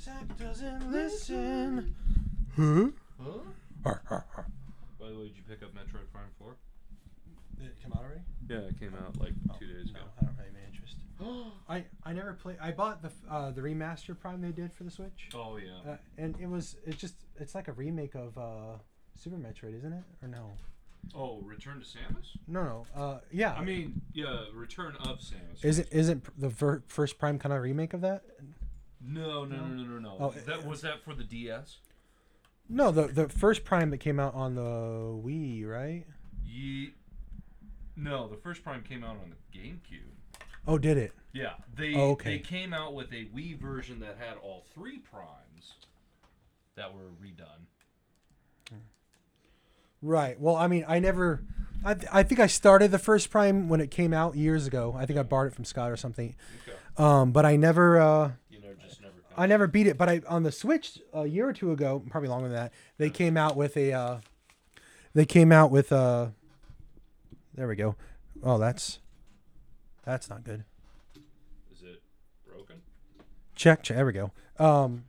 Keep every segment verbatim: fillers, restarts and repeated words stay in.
Zach doesn't listen. Huh? Huh? By the way, did you pick up Metroid Prime four? Did it come out already? Yeah, it came out like oh, two days no, ago. I don't have any interest. I, I never played. I bought the uh, the remaster Prime they did for the Switch. Oh yeah. Uh, and it was it's just it's like a remake of uh, Super Metroid, isn't it? Or no? Oh, Return to Samus? No, no. Uh, yeah. I mean, yeah, Return of Samus. Isn't isn't the ver- first Prime kind of remake of that? No, no, no, no, no, no. Oh, that was that for the D S? No, the the first Prime that came out on the Wii, right? Ye- no, the first Prime came out on the GameCube. Oh, did it? Yeah, they oh, okay. they came out with a Wii version that had all three Primes that were redone. Right. Well, I mean, I never. I th- I think I started the first Prime when it came out years ago. I think I borrowed it from Scott or something. Okay. Um, but I never. Uh, you know, just never. I never beat it. But I on the Switch a year or two ago, probably longer than that, they came out with a. Uh, they came out with a. There we go. Oh, that's. That's not good. Is it broken? Check. Check. There we go. Um.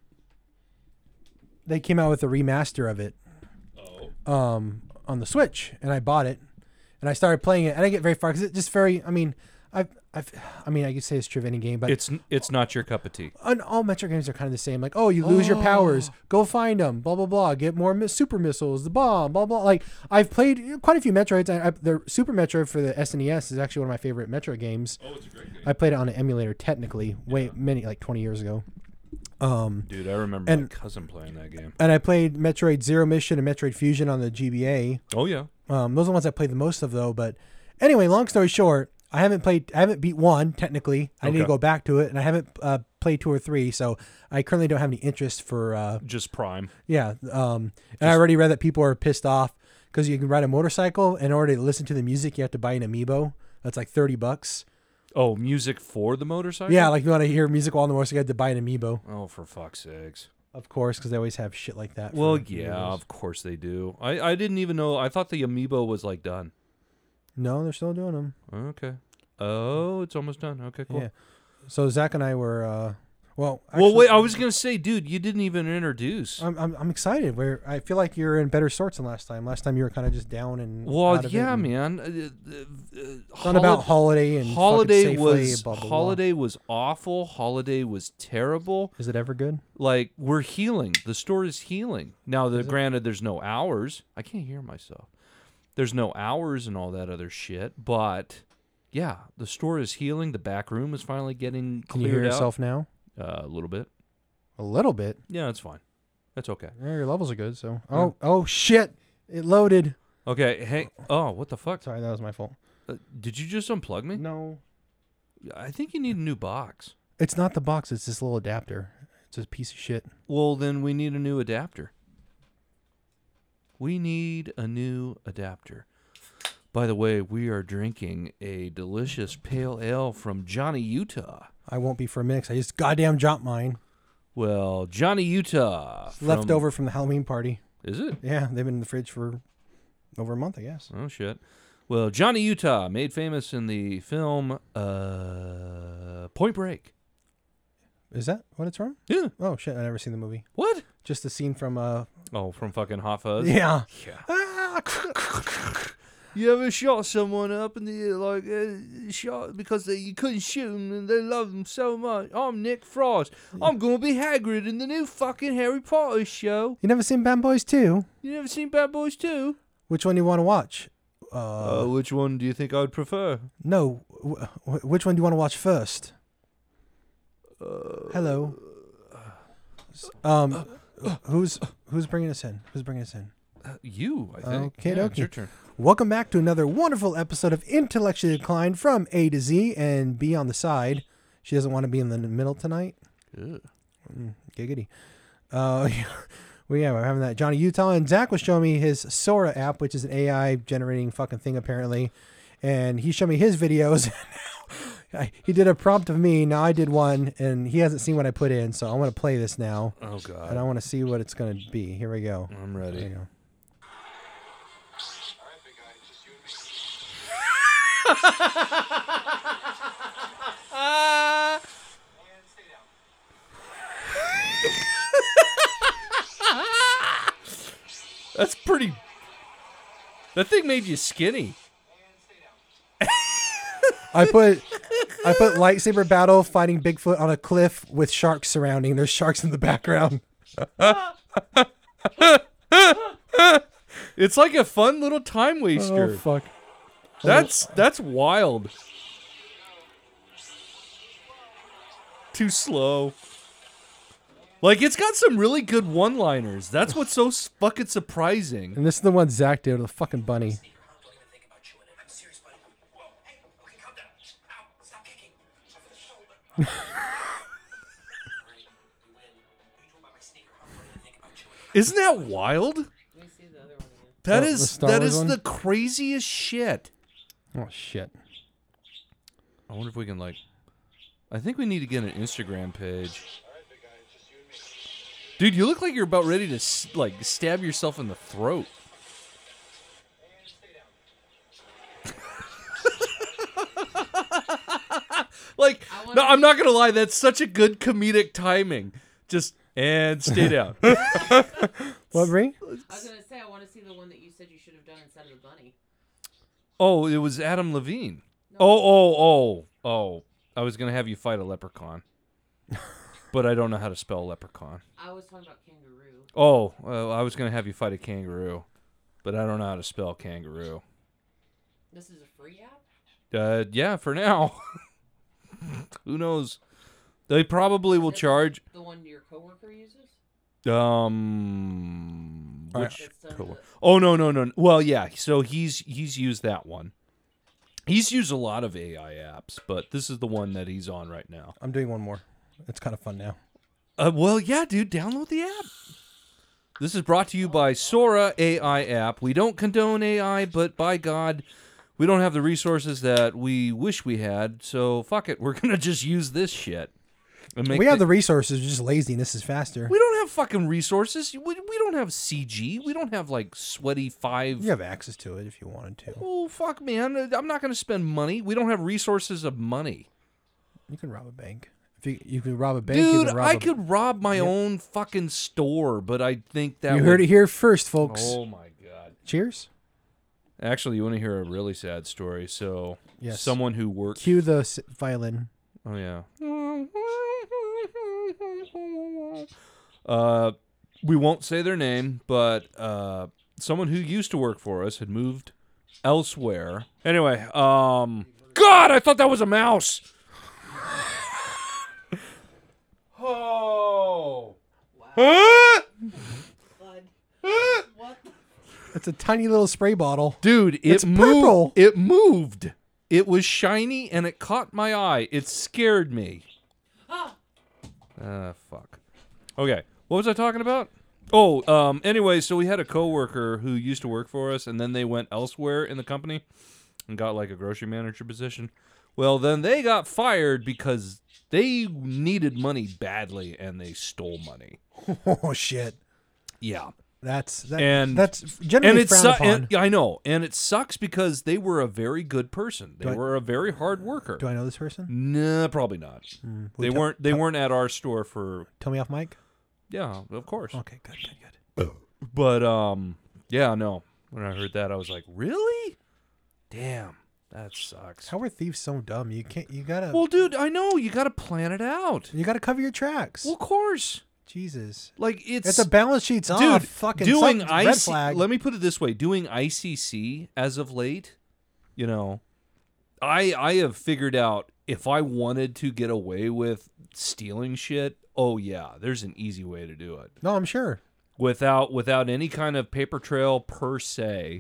They came out with a remaster of it. Oh. Um, on the Switch, and I bought it, and I started playing it. I didn't get very far because it just very. I mean, I've, I've, I mean, I could say it's true of any game, but It's it's not your cup of tea. on, all Metro games are kind of the same. Like, oh, you lose your powers, go find them, blah blah blah, get more mi- super missiles, the bomb, blah blah. Like, I've played quite a few Metroids. I, I, the Super Metroid for the S N E S is actually one of my favorite Metro games. Oh, it's a great game. I played it on an emulator, technically, way many like twenty years ago. Um, Dude, I remember and- my cousin playing that game. and I played Metroid Zero Mission and Metroid Fusion on the G B A. Oh yeah. Um, those are the ones I played the most of, though. But anyway, long story short, I haven't played. I haven't beat one technically. I need to Okay. go back to it, and I haven't uh, played two or three. So I currently don't have any interest for. Uh, Just Prime. yeah, um, and I already read that people are pissed off because you can ride a motorcycle, and in order to listen to the music, you have to buy an amiibo. That's like thirty bucks. Oh, music for the motorcycle? Yeah, like you want to hear music while on the motorcycle, you have to buy an amiibo, Oh, for fuck's sakes. of course, because they always have shit like that. for Well, yeah, amiibos. of course they do. I, I didn't even know. I thought the amiibo was like done. No, they're still doing them. Okay. Oh, it's almost done. Okay, cool. Yeah. So Zach and I were. Uh, well, well, actually- wait. I was gonna say, dude, you didn't even introduce. I'm, I'm I'm excited. Where I feel like you're in better sorts than last time. Last time you were kind of just down and well, out of yeah, it and man. Uh, uh, uh, It's not about holiday and holiday fucking Safeway, was blah, blah, blah. holiday was awful. Holiday was terrible. Is it ever good? Like we're healing. The store is healing now. The Is it? granted, there's no hours. I can't hear myself. There's no hours and all that other shit. But yeah, the store is healing. The back room is finally getting Can cleared you hear out. yourself now? Uh, a little bit. A little bit. Yeah, it's fine. That's okay. Yeah, your levels are good. So oh oh shit! It loaded. Okay. Hey. Oh, what the fuck? Sorry, that was my fault. Uh, did you just unplug me? No, I think you need a new box. it's not the box. It's this little adapter. It's a piece of shit. Well, then we need a new adapter. We need a new adapter. By the way, we are drinking a delicious pale ale from Johnny Utah. I won't be for a minute 'cause I just goddamn dropped mine. Well, Johnny Utah. It's from- left over from the Halloween party. Is it? Yeah, they've been in the fridge for over a month, I guess. Oh, shit. Well, Johnny Utah, made famous in the film uh, Point Break. Is that what it's from? Yeah. Oh shit! I never seen the movie. What? Just the scene from uh. Oh, from fucking Hot Fuzz? Yeah. Yeah. Ah, You ever shot someone up and they like uh, shot because they, you couldn't shoot them and they loved them so much? I'm Nick Frost. I'm gonna be Hagrid in the new fucking Harry Potter show. You never seen Bad Boys two? You never seen Bad Boys two? Which one do you want to watch? Uh, Uh, which one do you think I'd prefer? no. W- w- which one do you want to watch first? Uh, Hello. S- Um, who's who's bringing us in? Who's bringing us in? uh, you, I think. Okay, yeah, okay. it's your turn. Welcome back to another wonderful episode of Intellectually Declined from A to Z and B on the side. She doesn't want to be in the middle tonight. Ugh. Mm, giggity. Uh, well, yeah, we're having that. Johnny Utah and Zach was showing me his Sora app, which is an A I generating fucking thing apparently, and he showed me his videos. I- he did a prompt of me. Now I did one, and he hasn't seen what I put in, so I want to play this now, Oh God. and I want to see what it's going to be. Here we go. I'm There ready. you go. That's pretty. That thing made you skinny. I put I put lightsaber battle fighting Bigfoot on a cliff with sharks surrounding. There's sharks in the background. It's like a fun little time waster. Oh fuck. That's that's wild. Too slow. Like, it's got some really good one-liners. That's what's so s- fucking surprising. And this is the one Zach did with the fucking bunny. Isn't that wild? Let me see the other one again. That Oh, the is Star that Wars is one? the craziest shit. Oh shit. I wonder if we can, like... I think we need to get an Instagram page. Dude, you look like you're about ready to, s- like, stab yourself in the throat. Like, I wanna no, I'm see- not gonna lie. That's such a good comedic timing. Just, and stay down. What, Bree? I was gonna say I want to see the one that you said you should have done instead of the bunny. Oh, it was Adam Levine. No. Oh, oh, oh, oh. I was gonna have you fight a leprechaun. But I don't know how to spell leprechaun. I was talking about kangaroo. Oh, uh, I was going to have you fight a kangaroo, but I don't know how to spell kangaroo. This is a free app? Uh, yeah, for now. Who knows? They probably will That's charge. The one your coworker uses? Um, All right. which That's done co- the- Oh no no no. Well, yeah. So he's he's used that one. He's used a lot of A I apps, but this is the one that he's on right now. I'm doing one more. It's kind of fun now. Uh, well, yeah, dude, download the app. This is brought to you by Sora A I app. We don't condone A I, but by God, we don't have the resources that we wish we had. So fuck it, we're gonna just use this shit. And make We have the- the resources, we're just lazy, and this is faster. We don't have fucking resources. We, we don't have C G. We don't have like sweaty five. You have access to it if you wanted to. Oh fuck, man! I'm not gonna spend money. We don't have resources of money. You can rob a bank. If you you can rob a bank, you Dude, can rob I a... could rob my Yep. own fucking store, but I think that You would... heard it here first, folks. Oh my god! Cheers. Actually, you want to hear a really sad story? So, Yes. someone who worked. Cue the s- violin. Oh yeah. Uh, we won't say their name, but uh, someone who used to work for us had moved elsewhere. Anyway, um, God, I thought that was a mouse. Oh. Wow. Huh? Bud. What? It's a tiny little spray bottle. Dude, it It's moved. purple. It moved. It was shiny and it caught my eye. It scared me. Ah! Ah, fuck. Okay, what was I talking about? Oh, um, anyway, so we had a coworker who used to work for us, and then they went elsewhere in the company and got like a grocery manager position. Well, then they got fired because they needed money badly and they stole money. Oh shit. Yeah. That's that, And- that's And generally it's frowned su- upon. and, I know, and it sucks because they were a very good person. They Do I- were a very hard worker. Do I know this person? Nah, probably not. Mm, will They you tell- weren't. They tell- weren't at our store for. Tell me off mic. Yeah, of course. Okay, good, good, good. But um, yeah, no. When I heard that, I was like, really? Damn, that sucks. How are thieves so dumb? You can't. You gotta. Well, dude, I know you got to plan it out. you gotta cover your tracks. Well, of course. Jesus. Like it's If the balance sheet's dude. off, fucking doing something's I red C. flag. Let me put it this way: doing I C C as of late, you know, I I have figured out if I wanted to get away with stealing shit. Oh yeah, there's an easy way to do it No, I'm sure. without without any kind of paper trail per se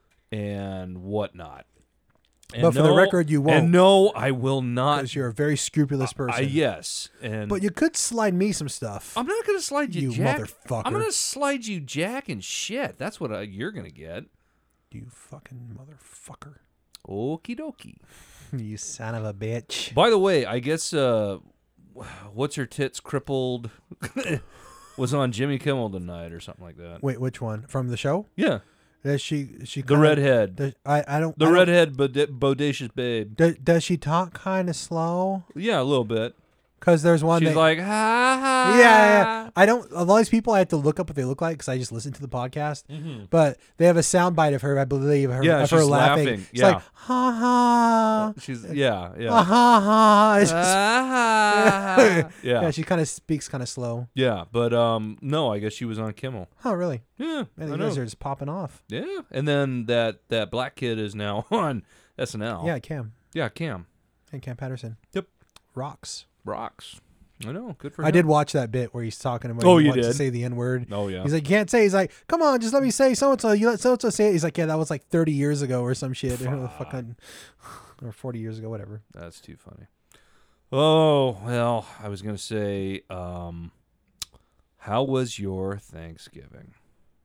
and whatnot. And But for the no- record, you won't. And no, I will not. Because you're a very scrupulous person. I, yes, and But you could slide me some stuff. I'm not gonna slide you, You jack. motherfucker. I'm gonna slide you jack and shit. That's what uh, you're gonna get. You fucking motherfucker. Okie dokie. You son of a bitch. By the way, I guess uh, what's her tits crippled was on Jimmy Kimmel tonight or something like that. Wait, which one? From the show? Yeah, Does she? She. the kinda- redhead, Does, I. I don't. the I don't- redhead bod- bodacious babe. Does, does she talk kind of slow? Yeah, a little bit. Because there's one She's that, like, ha ha. yeah, yeah. I don't. A lot of these people, I have to look up what they look like because I just listen to the podcast. Mhm. But they have a sound bite of her, I believe, her, Yeah, of her she's laughing. laughing, It's yeah. like ha ha, She's yeah, ha yeah. ha ha. It's just- Ah, yeah, yeah, she kind of speaks kind of slow. yeah. But um, no, I guess she was on Kimmel. Oh, really? Yeah, Man, I you guys know. are just popping off. Yeah, and then that that black kid is now on S N L. Yeah, Cam yeah, Cam and Cam Patterson. Yep. Rocks. rocks. I know, good for I him. did watch that bit where he's talking about. Oh, he you wants to did? say the N word. Oh yeah. He's like, you can't say. He's like, come on, just let me say so and so. You let so and so say it. He's like, yeah, that was like thirty years ago or some shit. Or fucking, or forty years ago, whatever. That's too funny. Oh well, I was gonna say, um, how was your Thanksgiving?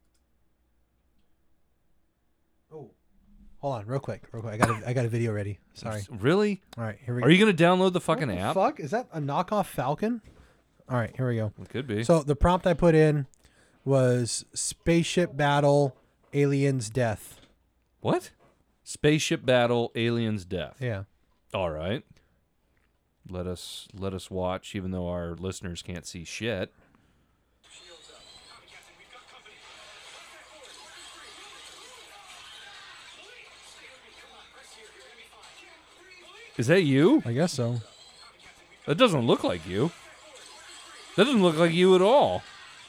Oh, hold on, real quick, real quick. I got a, I got a video ready. Sorry. Really? All right, here we go. Are you gonna download the fucking What the app? fuck is that? A knockoff Falcon? All right, here we go. It could be. So the prompt I put in was spaceship battle, aliens death. What? Spaceship battle, aliens death. Yeah. All right. Let us let us watch, even though our listeners can't see shit. Is that you? I guess so. That doesn't look like you. That doesn't look like you at all.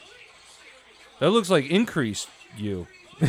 That looks like increased you.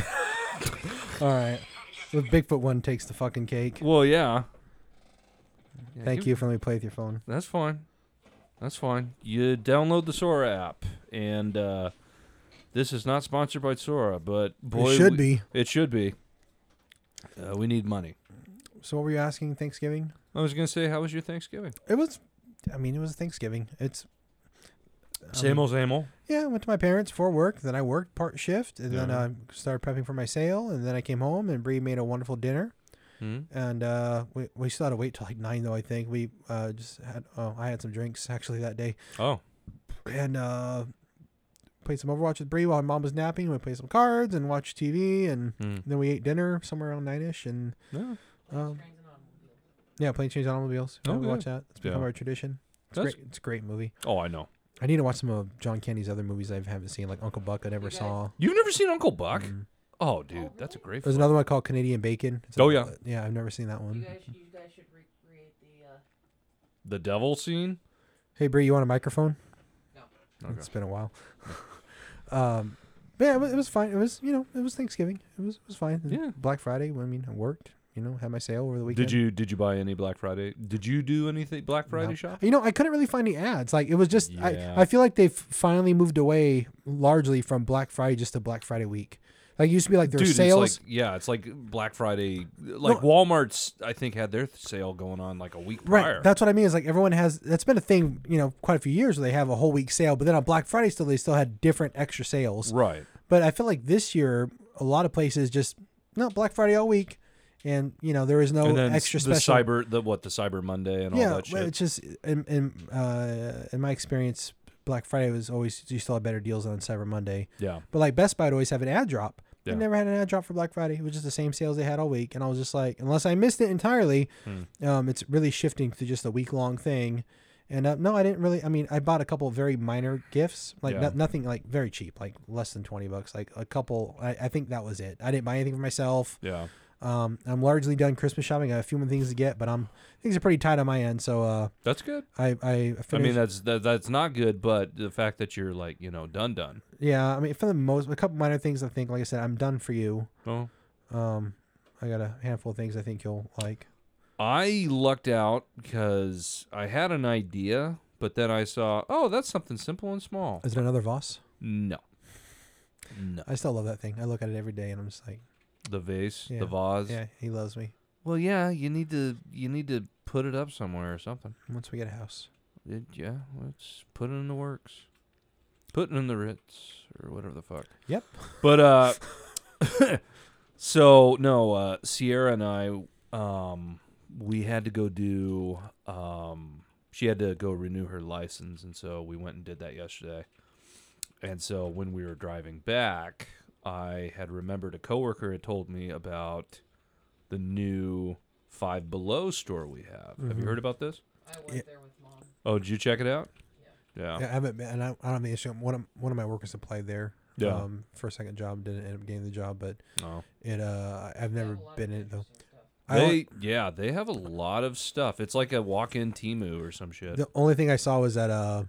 All right. The Bigfoot one takes the fucking cake. Well, yeah. Yeah, Thank give- you for letting me play with your phone. That's fine. That's fine. You download the Sora app, and uh, this is not sponsored by Sora, but boy, it should we- be. It should be. Uh, we need money. So what were you asking? Thanksgiving? I was gonna say, how was your Thanksgiving? It was. I mean, it was Thanksgiving. It's. Same um, old, same old. Yeah, I went to my parents for work. Then I worked part shift, and then Yeah. I started prepping for my sale. And then I came home, and Bree made a wonderful dinner. Hmm? And uh, we we still had to wait till like nine though. I think we uh, just had. Oh, I had some drinks actually that day, Oh, and uh, played some Overwatch with Bree while my mom was napping. We played some cards and watched T V, and hmm. then we ate dinner somewhere around nine ish. And Yeah. um, Trains and automobiles. yeah, Plane Change Automobiles. Yeah, Oh, we good. watch that. It's become Yeah. our tradition. It's That's- great. It's a great movie. Oh, I know. I need to watch some of John Candy's other movies I haven't seen, like Uncle Buck. I never You guys- saw. You've never seen Uncle Buck? Mm. Oh, dude, that's a great. There's flick. another one called Canadian Bacon. It's Oh, a- yeah. yeah. I've never seen that You one. guys, you guys should recreate the. Uh, The devil scene. Hey, Bree, you want a microphone? No. Okay. It's been a while. um, but yeah, it was, it was fine. It was, you know, it was Thanksgiving. It was, it was fine. Yeah. Black Friday. I mean, I worked. You know, had my sale over the weekend. Did you did you buy any Black Friday? Did you do anything Black Friday No. shop? You know, I couldn't really find any ads. Like it was just, Yeah. I, I feel like they've finally moved away largely from Black Friday just to Black Friday week. Like it used to be like their Dude, sales. it's like yeah, it's like Black Friday. Like No. Walmart's, I think had their sale going on like a week Right. prior. That's what I mean. Is like everyone has. That's been a thing. You know, quite a few years where they have a whole week sale, but then on Black Friday still they still had different extra sales. right. But I feel like this year a lot of places just no Black Friday all week, and you know there is no and then extra the special. cyber, the what, the Cyber Monday and all yeah, that well, shit. it's just in in, uh, in my experience, Black Friday was always you still had better deals on Cyber Monday. Yeah. But like Best Buy would always have an ad drop. They Yeah. never had an ad drop for Black Friday. It was just the same sales they had all week, and I was just like, unless I missed it entirely, Hmm. um, it's really shifting to just a week long thing. And uh, no, I didn't really. I mean, I bought a couple of very minor gifts, like Yeah. no, nothing like very cheap, like less than twenty bucks. Like a couple. I, I think that was it. I didn't buy anything for myself. Yeah. Um, I'm largely done Christmas shopping. I have a few more things to get, but I'm things are pretty tight on my end. So uh, That's good. I I finished, I mean, that's that, that's not good, but the fact that you're like, you know, done done. yeah. I mean, for the most, a couple minor things. I think, like I said, I'm done for you. Oh. Um, I got a handful of things I think you'll like. I lucked out because I had an idea, but then I saw, oh, that's something simple and small. Is it another Voss? No. No. I still love that thing. I look at it every day, and I'm just like, The vase, Yeah. the vase. yeah, he loves me. Well, yeah, you need to you need to put it up somewhere or something. Once we get a house. It, yeah, let's put it in the works. Put it in the Ritz or whatever the fuck. Yep. But uh, so no, uh, Sierra and I, um, we had to go do. Um, she had to go renew her license, and so we went and did that yesterday. And so when we were driving back, I had remembered a coworker had told me about the new Five Below store we have. Have you Mhm. heard about this? I went Yeah. there with mom. Oh, did you check it out? Yeah. Yeah, I haven't been, and I, I don't have the issue. One of one of my workers applied there. Yeah. Um, for a second job, didn't end up getting the job, but Oh. it. Uh, I've They never have a lot been of in it though. interesting stuff. I They only- yeah, they have a lot of stuff. It's like a walk-in Temu or some shit. the only thing I saw was that uh,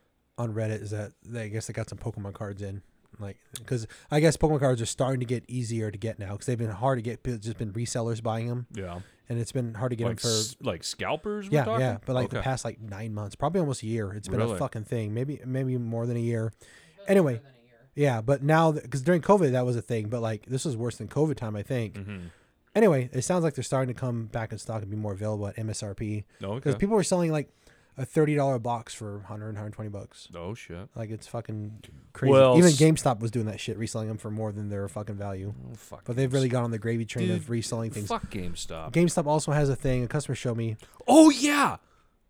on Reddit is that they, I guess they got some Pokemon cards in, like because I guess Pokemon cards are starting to get easier to get now because they've been hard to get. It's just been resellers buying them, Yeah. and it's been hard to get Like them for. s- like scalpers. We're Yeah, talking? yeah, but like the Okay. past like nine months, probably almost a year. It's been Really? a fucking thing. Maybe maybe more than a year. It's been Anyway. longer than a year. Yeah, but now because during COVID that was a thing, but like this was worse than COVID time, I think. Mhm. Anyway, it sounds like they're starting to come back in stock and be more available at M S R P Oh, because okay. people were selling like a thirty dollar box for one hundred, one hundred twenty bucks. Oh shit. Like it's fucking crazy. Well, Even s- GameStop was doing that shit, reselling them for more than their fucking value. Oh fuck. But they've really GameStop. got on the gravy train Dude, of reselling things. Fuck GameStop. GameStop also has a thing. A customer showed me. Oh yeah.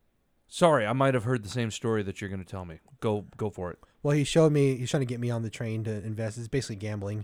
Sorry, I might have heard the same story that you're going to tell me. Go go for it. Well, he showed me. He's trying to get me on the train to invest. It's basically gambling,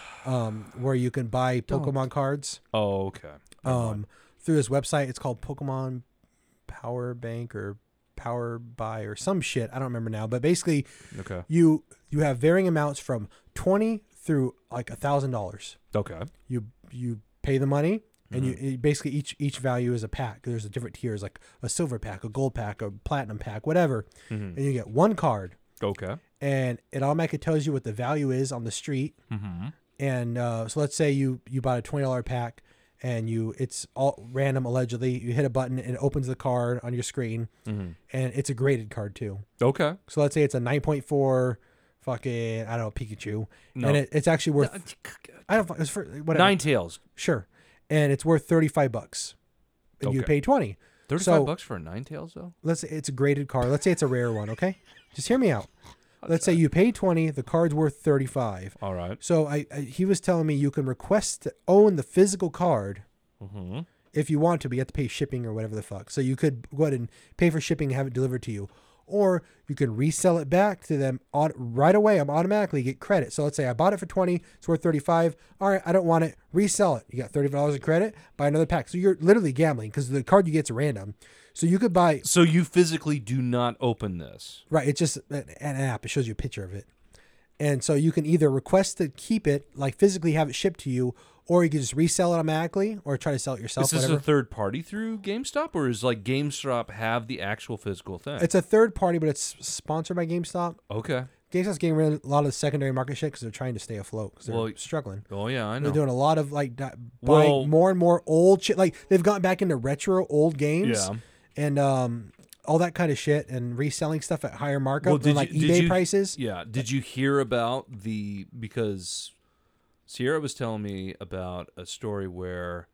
um, where you can buy Don't. Pokemon cards. Oh, okay. Never mind. um, through his website. It's called Pokemon Power Bank or Power Buy or some shit. I don't remember now. But basically, Okay. you you have varying amounts from twenty through like a thousand dollars. Okay. You you pay the money, and Mm-hmm. you it, basically each each value is a pack. There's a different tiers, like a silver pack, a gold pack, a platinum pack, whatever. Mhm. And you get one card, Okay. and it automatically tells you what the value is on the street. Mhm. And uh, so let's say you you bought a twenty dollar pack, and you it's all random allegedly. You hit a button and it opens the card on your screen, Mhm. and it's a graded card too. Okay. So let's say it's a nine point four, fucking I don't know Pikachu, No. and it, it's actually worth I don't it's for whatever Nine tails. sure, and it's worth thirty five bucks, and you Okay. pay twenty. Thirty-five So- bucks for a nine tails though. Let's say it's a graded card. Let's say it's a rare one. Okay, just hear me out. Let's say you pay twenty, the card's worth thirty five. All right. So I, I he was telling me you can request to own the physical card. Mm-hmm. If you want to, but you have to pay shipping or whatever the fuck. So you could go ahead and pay for shipping and have it delivered to you. Or you can resell it back to them on, right away. I'm automatically get credit. So let's say I bought it for twenty, it's worth thirty-five. All right, I don't want it. Resell it. You got thirty dollars in credit, buy another pack. So you're literally gambling because the card you get's random. So you could buy, So you physically do not open this. right, it's just an, an app. It shows you a picture of it. And so you can either request to keep it, like physically have it shipped to you, or you can just resell it automatically or try to sell it yourself. Is this whatever. a third party through GameStop, or is like GameStop have the actual physical thing? It's a third party, but it's sponsored by GameStop. okay. GameStop's getting rid of a lot of the secondary market shit because they're trying to stay afloat because they're Well, struggling. Oh yeah, I know. They're doing a lot of like di- buying Well- more and more old shit. Like they've gotten back into retro old games Yeah. and um, all that kind of shit and reselling stuff at higher markup Well, than did like you- did eBay you- prices. Yeah. Did you hear about the because Sierra was telling me about a story where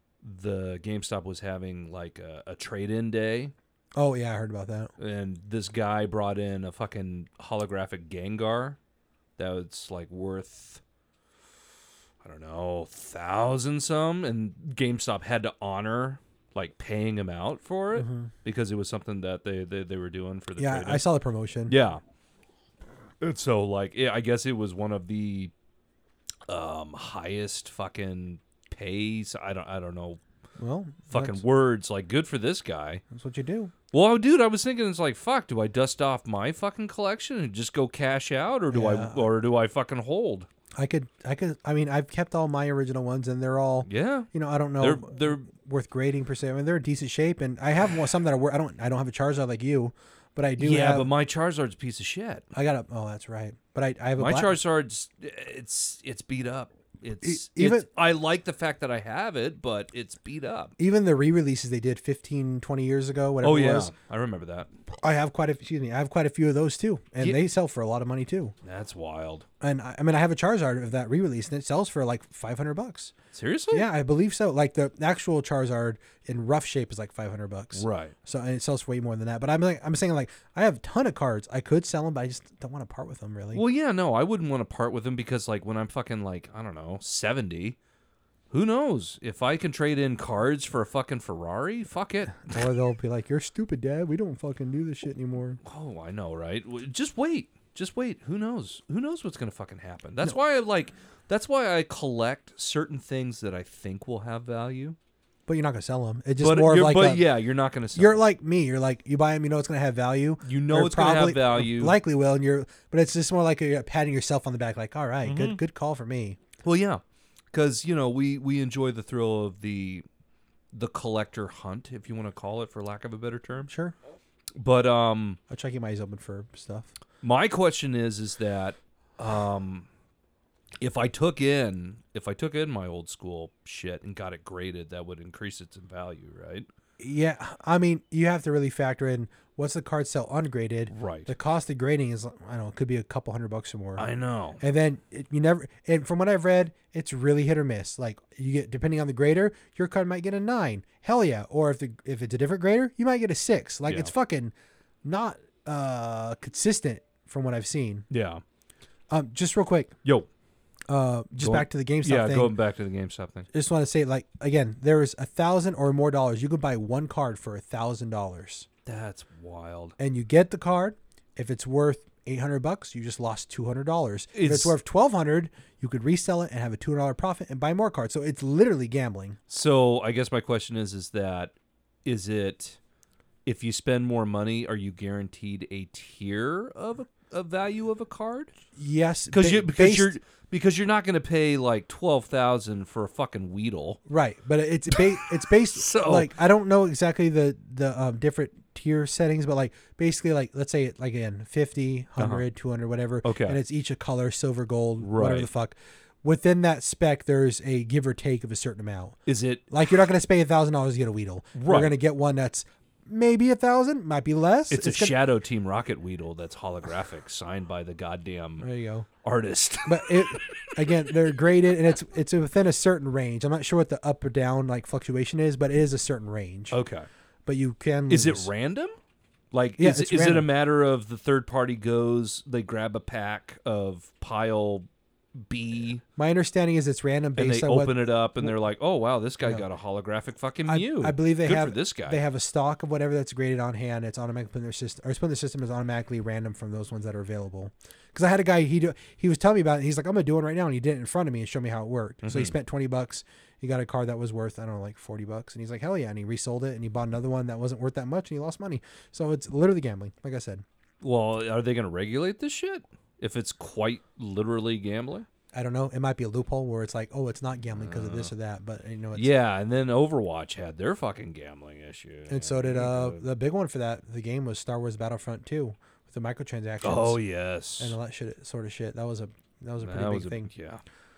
the GameStop was having like a, a trade-in day, Oh yeah, I heard about that. and this guy brought in a fucking holographic Gengar that was like worth I don't know thousand some, and GameStop had to honor like paying him out for it because it was something that they they, they were doing for the Yeah, trade-in. I saw the promotion. Yeah. And so, like, yeah, I guess it was one of the um, highest fucking pays. I don't, I don't know, Well, fucking that's, words. Like, good for this guy. that's what you do. Well, dude, I was thinking, it's like, fuck. Do I dust off my fucking collection and just go cash out, or do Yeah. I, or do I fucking hold? I could, I could. I mean, I've kept all my original ones, and they're all, Yeah, you know, I don't know, they're they're worth grading per se. I mean, they're in decent shape, and I have one, some that are. wor- I don't, I don't have a Charizard like you, but I do. yeah, have, but my Charizard's a piece of shit. I got a. Oh, that's right. But I, I have a My black, Charizard's it's it's beat up. It's, E- even- it's I like the fact that I have it, but it's beat up. even the re-releases they did fifteen, twenty years ago, whatever Oh it yeah, was. I remember that. I have quite a excuse me, I have quite a few of those too, and Yeah. they sell for a lot of money too. That's wild. And I, I mean, I have a Charizard of that re-release, and it sells for like five hundred bucks. Seriously? Yeah, I believe so. Like the actual Charizard in rough shape is like five hundred bucks. Right. So and it sells for way more than that. But I'm like, I'm saying like I have a ton of cards. I could sell them, but I just don't want to part with them really. Well, yeah, no, I wouldn't want to part with them because, like, when I'm fucking like I don't know seventy, who knows if I can trade in cards for a fucking Ferrari? Fuck it. Or they'll be like, "You're stupid, Dad. We don't fucking do this shit anymore." Oh, I know, right? W- Just wait. Just wait. Who knows? Who knows what's gonna fucking happen? That's why I like. That's why I collect certain things that I think will have value. but you're not gonna sell them. It's just but more of you're- like but a, yeah, you're not going to sell. you're them. like me. You're like you buy them, you know it's gonna have value. You know Or it's going to have probably- value. Likely will, and you're. But it's just more like you're patting yourself on the back, like, all right, Mm-hmm. good, good call for me. Well, yeah, because you know we we enjoy the thrill of the the collector hunt, if you want to call it, for lack of a better term. Sure, But um, I'll try to keep my eyes open for stuff. my question is, is that um, if I took in if I took in my old school shit and got it graded, that would increase its in value, right? Yeah, I mean, you have to really factor in what's the card sell ungraded. Right. The cost of grading is, I don't know, it could be a couple hundred bucks or more. I know. And then it, you never, and from what I've read, it's really hit or miss. Like you get, depending on the grader, your card might get a nine. Hell yeah. Or if the if it's a different grader, you might get a six. Like Yeah. it's fucking not uh consistent from what I've seen. Yeah. Um, just real quick, Yo. uh, just Going- back to the GameStop Yeah, thing. going back to the GameStop thing. Just want to say, like again, there is a thousand or more dollars. You could buy one card for a thousand dollars, That's wild. and you get the card. If it's worth eight hundred bucks, you just lost two hundred dollars. If It's- it's worth twelve hundred, you could resell it and have a two hundred dollar profit and buy more cards. So it's literally gambling. So I guess my question is, is that is it if you spend more money, are you guaranteed a tier of a, a value of a card? Yes, Because ba- you because based- you're because you're not going to pay like twelve thousand for a fucking Weedle. right, but it's ba- it's based So- like I don't know exactly the the um, different tier settings, but like basically like let's say it like again fifty, one hundred, two hundred, whatever. Okay. and it's each a color, silver, gold, whatever Right. the fuck. Within that spec, there's a give or take of a certain amount. Is it Like you're not going to spend a thousand dollars to get a Weedle. Right. You're going to get one that's maybe a thousand, might be less. it's, a gonna- Shadow Team Rocket Weedle that's holographic, signed by the goddamn There you go. artist. But it again, they're graded and it's it's within a certain range. I'm not sure what the up or down like fluctuation is, but it is a certain range. Okay. But you can. Is it lose. random? Like, Yeah, is, it's is it a random. matter of the third party goes, they grab a pack of pile B, My understanding is it's random and based they on what open it up, and they're like, "Oh wow, this guy No. got a holographic fucking I, Mew." I believe they Good have. for this guy. They have a stock of whatever that's graded on hand. It's automatically put in their system, or it's put in the system is automatically random from those ones that are available. Because I had a guy he do, he was telling me about it. He's like, I'm gonna do it right now, and he did it in front of me and showed me how it worked. So he Mhm. spent twenty bucks. He got a card that was worth I don't know like forty bucks, and he's like, hell yeah, and he resold it and he bought another one that wasn't worth that much, and he lost money. So it's literally gambling, like I said. Well, are they going to regulate this shit if it's quite literally gambling? I don't know. It might be a loophole where it's like, oh, it's not gambling because of this or that, but you know, it's, Yeah, and then Overwatch had their fucking gambling issue. And so did uh Good. the big one for that the game was Star Wars Battlefront two with the microtransactions. Oh yes, and all that shit sort of shit. That was a that was a pretty that big was a, thing. Yeah,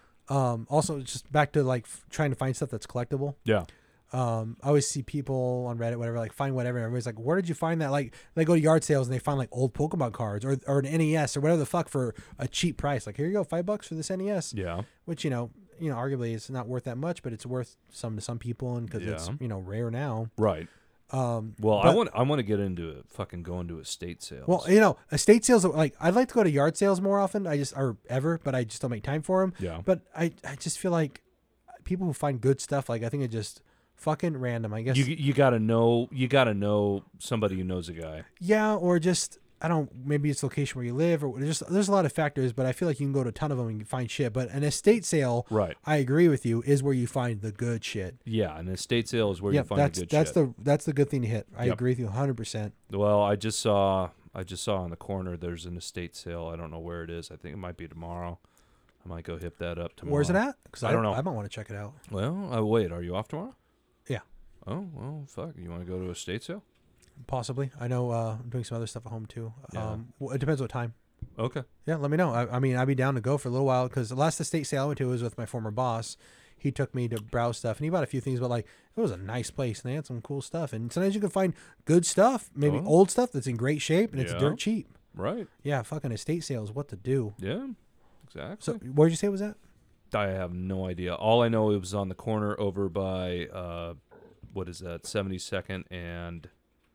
Um, also, just back to like f- trying to find stuff that's collectible. yeah. Um, I always see people on Reddit, whatever, like find whatever. And everybody's like, "Where did you find that?" Like they go to yard sales and they find like old Pokemon cards or or an N E S or whatever the fuck for a cheap price. Like here you go, five bucks for this N E S, Yeah. which you know, you know, arguably it's not worth that much, but it's worth some to some people, and because it's Yeah. you know rare now. Right. Um, Well, I but- want I want to get into it. Fucking going to estate sales. Well, you know, estate sales like I'd like to go to yard sales more often. I just or ever, but I just don't make time for them. yeah. But I, I just feel like people who find good stuff, like I think it just fucking random. I guess. You you gotta know you gotta know somebody who knows a guy. yeah, or just I don't. Maybe it's location where you live, or just there's a lot of factors. But I feel like you can go to a ton of them and find shit. But an estate sale, Right. I agree with you, is where you find the good shit. Yeah, an estate sale is where you Yep, find that's the good that's shit. the that's the good thing to hit. I Yep. agree with you one hundred percent. Well, I just saw I just saw on the corner there's an estate sale. I don't know where it is. I think it might be tomorrow. I might go hip that up tomorrow. Where's it at? Because I don't know. I might want to check it out. Well, uh, wait, are you off tomorrow? Yeah. Oh, well, fuck. You want to go to a estate sale? Possibly. I know uh, I'm doing some other stuff at home too. Yeah. Um, well, it depends what time. Okay. Yeah, let me know. I, I mean, I'd be down to go for a little while because the last estate sale I went to was with my former boss. He took me to browse stuff and he bought a few things, but like it was a nice place and they had some cool stuff. And sometimes you can find good stuff, maybe Oh. old stuff that's in great shape and it's Yeah. dirt cheap. Right. Yeah, fucking estate sales, what to do. Yeah. Exactly. So, where did you say it was at? I have no idea. All I know it was on the corner over by uh, what is that? seventy-second and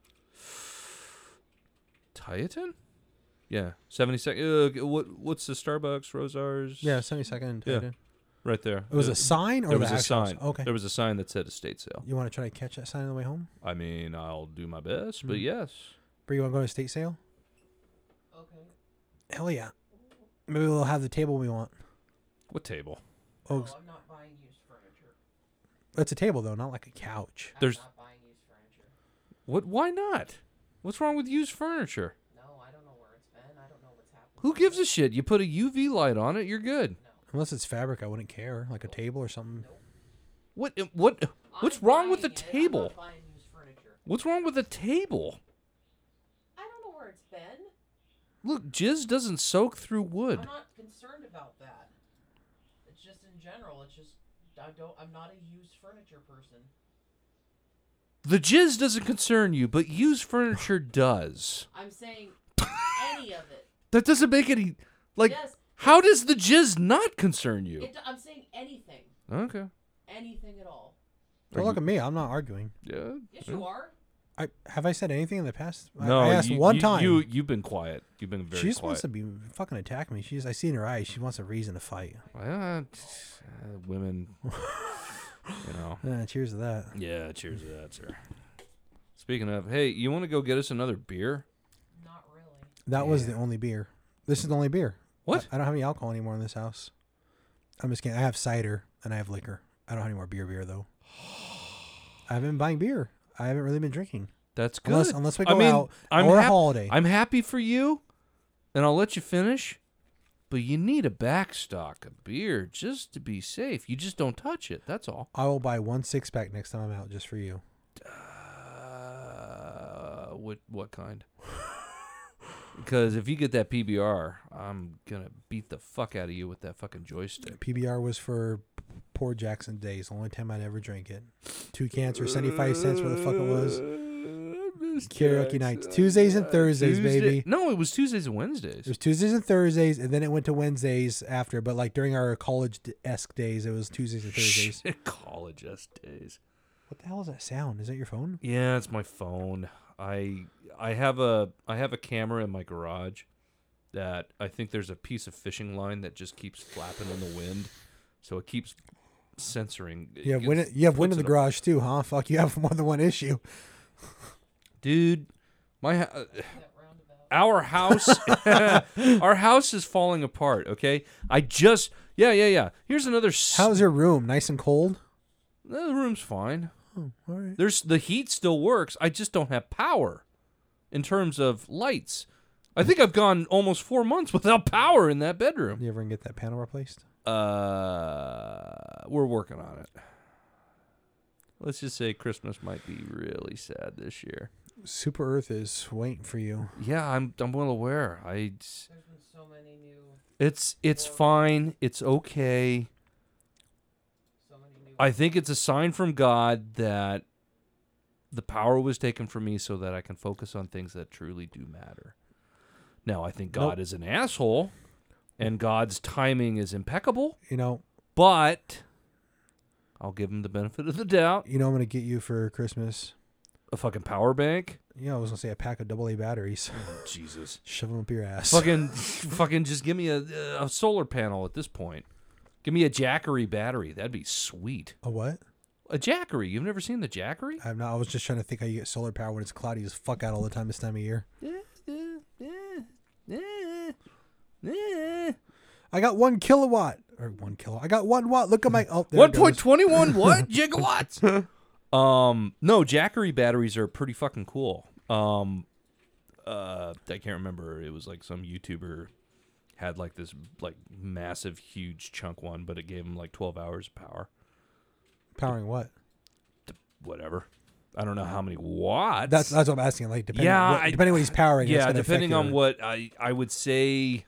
Tieton? Yeah, seventy-second. Uh, what what's the Starbucks Rosars? Yeah, seventy-second. Yeah. It right there. was Uh, a sign or There the was a actual sign. Okay. There was a sign that said estate sale. You want to try to catch that sign on the way home? I mean, I'll do my best, but Mm. yes. Brie, you want to go to estate sale? Okay. Hell yeah. Maybe we'll have the table we want. What table? Oh, No, I'm not buying used furniture. It's a table though, not like a couch. I'm There's- not buying used furniture. What? Why not? What's wrong with used furniture? No, I don't know where it's been. I don't know what's happened. Who gives a shit? You put a U V light on it, you're good. No. Unless it's fabric, I wouldn't care. Like a table or something. What? What? What's I'm wrong with the buying it. I'm table? not buying used furniture. What's wrong with the table? I don't know where it's been. Look, jizz doesn't soak through wood. I'm not concerned about that. It's just in general. It's just I don't. I'm not a used furniture person. The jizz doesn't concern you, but used furniture does. I'm saying any of it. That doesn't make any like. Yes. How does the jizz not concern you? It, I'm saying anything. Okay. Anything at all. Don't look at me. I'm not arguing. Yeah. Yes, you are. I have I said anything in the past? I- No, I asked you, one you, time. You you've been quiet. You've been very she just quiet. wants to be fucking attack me. She's I see in her eyes. She wants a reason to fight. Well, uh, women. You know. Uh, cheers to that. Yeah. Cheers to that, sir. Speaking of, hey, you want to go get us another beer? Not really. That was Yeah. the only beer. This is the only beer. What? I, I don't have any alcohol anymore in this house. I'm just kidding. I have cider and I have liquor. I don't have any more beer beer though. I haven't been buying beer. I haven't really been drinking. That's good. Unless unless we I go mean, out I'm or a hap- holiday. I'm happy for you, and I'll let you finish. But you need a backstock of beer just to be safe. You just don't touch it. That's all. I will buy one six pack next time I'm out just for you. Uh, what what kind? Because if you get that P B R, I'm gonna beat the fuck out of you with that fucking joystick. P B R was for poor Jackson days. The only time I'd ever drink it. Two cans for seventy-five cents. What the fuck it was? Karaoke nights. Tuesdays and Thursdays, Tuesday- baby. No, it was Tuesdays and It Wednesdays. was Tuesdays and Thursdays, and then it went to Wednesdays after. But like during our college-esque days, it was Tuesdays and Thursdays. College S days. What the hell is that sound? Is that your phone? Yeah, it's my phone. I I have a I have a camera in my garage that I think there's a piece of fishing line that just keeps flapping in the wind, so it keeps censoring. it You have gets- wind. You have wind in puts the it up. garage too, huh? Fuck, you have more than one issue. dude. My ha- uh, That roundabout. our house, our house is falling apart. Okay, I just yeah yeah yeah. Here's another. S- How's your room? Nice and cold? the room's fine. Oh, all right. There's the heat still works. I just don't have power in terms of lights. I think I've gone almost four months without power in that bedroom. You ever get that panel replaced? Uh, we're working on it. Let's just say Christmas might be really sad this year. Super Earth is waiting for you. Yeah, I'm I'm well aware. I There's been so many new, it's it's fine. It's okay. so many new. I think it's a sign from God that the power was taken from me so that I can focus on things that truly do matter. Now, I think God Nope. is an asshole and God's timing is impeccable, You know, but I'll give him the benefit of the doubt. you know, I'm gonna get you for Christmas. A fucking power bank? You know, I was gonna say a pack of double A batteries. Jesus. Shove them up your ass. Fucking fucking just give me a, a solar panel at this point. Give me a Jackery battery. That'd be sweet. A what? A Jackery. You've never seen the Jackery? I'm not. I was just trying to think how you get solar power when it's cloudy as fuck out all the time this time of year. I got one kilowatt or one kilo. I got one watt. Look at my. Oh, there One it point goes. twenty one what gigawatts? um, no, Jackery batteries are pretty fucking cool. Um, uh, I can't remember. It was like some YouTuber had like this like massive, huge chunk one, but it gave him like twelve hours of power. Powering what? Whatever. I don't know how many watts. That's that's what I'm asking. Like depending, Yeah, what, I- depending what he's powering. it's yeah, gonna affect depending on your- what I I would say.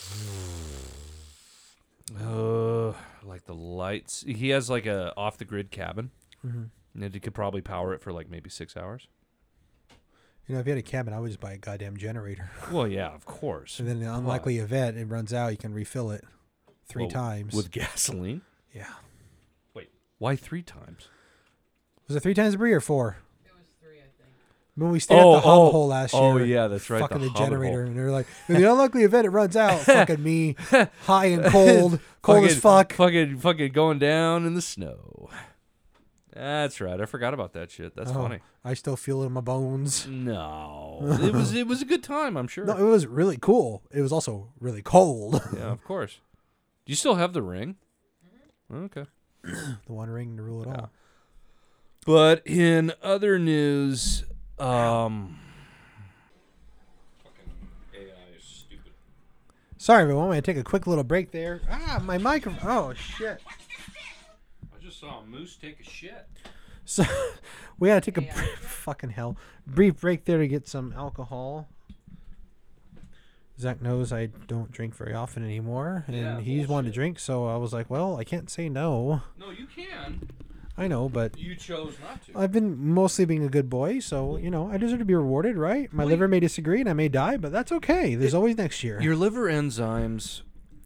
Uh, like the lights. He has like a off the grid cabin, Mhm. and he could probably power it for like maybe six hours. You know, if you had a cabin, I would just buy a goddamn generator. Well, yeah, of course. And then the unlikely event it runs out, you can refill it three Well, times. with gasoline. yeah. Wait, why three times? Was it three times a brie or four? It was three, I think. When we stayed Oh, at the Hobble oh, Hole last year. oh, yeah, that's right, Fucking the the, Hobbit generator, Hole. and they're like, in the unlikely event it runs out. Fucking me, high and cold, cold as Fucking- fuck. Fucking, fucking going down in the snow. That's right. I forgot about that shit. That's Oh, funny. I still feel it in my bones. No, it was it was a good time. I'm sure. No, it was really cool. It was also really cold. Yeah, of course. Do you still have the ring? Okay. The one ring to rule it all. But in other news, um, fucking A I is stupid. Sorry, everyone. I'm going to take a quick little break there. Ah, my microphone. Oh, shit. I just saw a moose take a shit. So we had to take a brief, fucking hell brief break there to get some alcohol. Zach knows I don't drink very often anymore, and Yeah, he's wanted to bullshit. drink, so I was like, well, I can't say no. No, you can. I know, but You chose not to. I've been mostly being a good boy, so, you know, I deserve to be rewarded, right? My Wait. liver may disagree and I may die, but that's okay. There's always next year. Your liver enzymes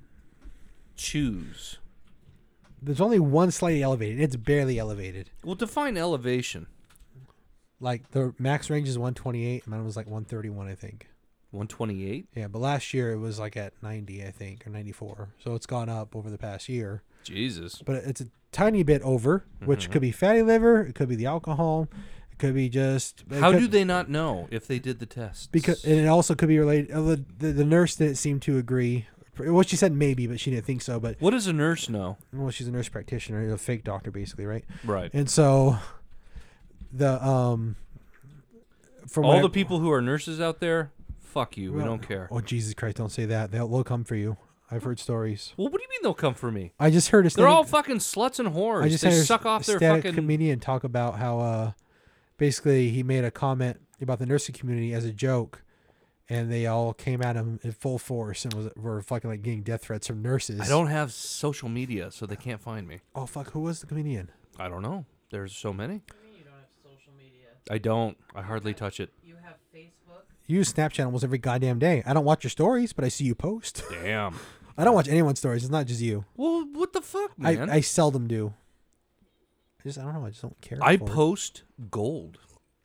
choose. There's only one slightly elevated. It's barely elevated. Well, define elevation. Like, the max range is one twenty-eight. Mine was like one thirty-one, I think. one twenty-eight? Yeah, but last year it was like at ninety, I think, or ninety-four. So it's gone up over the past year. Jesus. But it's a tiny bit over, which Mhm. could be fatty liver. It could be the alcohol. It could be just. it How could- do they not know if they did the test? Because and it also could be related. uh, The, the, the nurse didn't seem to agree. Well, she said maybe, but she didn't think so. But What does a nurse know? well, she's a nurse practitioner, a fake doctor, basically, right? Right. And so, the um, from All what the I- people who are nurses out there, fuck you. We Well, don't care. Oh Jesus Christ! Don't say that. They'll, they'll come for you. I've heard stories. Well, what do you mean they'll come for me? I just heard a They're stand- all fucking sluts and whores. I just they heard a suck off their stand-up fucking. comedian talk about how uh, basically he made a comment about the nursing community as a joke, and they all came at him in full force and was were fucking like getting death threats from nurses. I don't have social media, so they can't find me. Oh fuck! Who was the comedian? I don't know. There's so many. What do you mean you don't have social media? I don't. I hardly touch it. You have Facebook? You use Snapchat almost every goddamn day. I don't watch your stories, but I see you post. Damn. I don't watch anyone's stories. It's not just you. Well, what the fuck, I, man? I seldom do. I just I don't know. I just don't care. I for it. post gold.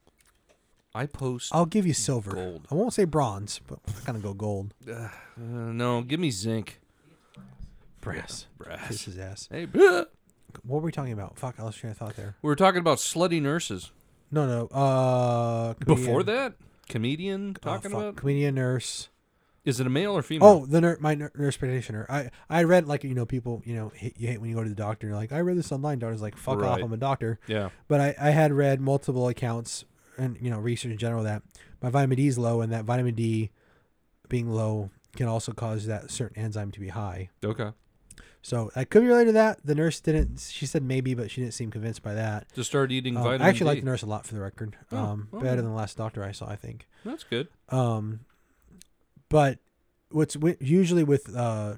I post. I'll give you silver. Gold. I won't say bronze, but I'm gonna go gold. Uh, no, give me zinc. Brass. Kiss Brass. his ass. Hey, bleh. What were we talking about? Fuck, I lost train of thought there. we were talking about slutty nurses. No, no. Uh, Before comedian- that, comedian oh, talking fuck, about. comedian nurse. Is it a male or female? Oh, the ner- my nur- nurse practitioner. I I read like you know people you know hate, you hate when you go to the doctor. And you're like I read this online. Doctor's like fuck off. Right. I'm a doctor. yeah. But I I had read multiple accounts and you know research in general that my vitamin D is low and that vitamin D being low can also cause that certain enzyme to be high. Okay. So that could be related to that. The nurse didn't. She said maybe, but she didn't seem convinced by that. Just start eating Um, vitamin I actually D. like the nurse a lot for the record. Oh, Um, oh. better than the last doctor I saw, I think. That's good. Um, but what's wi- usually with uh,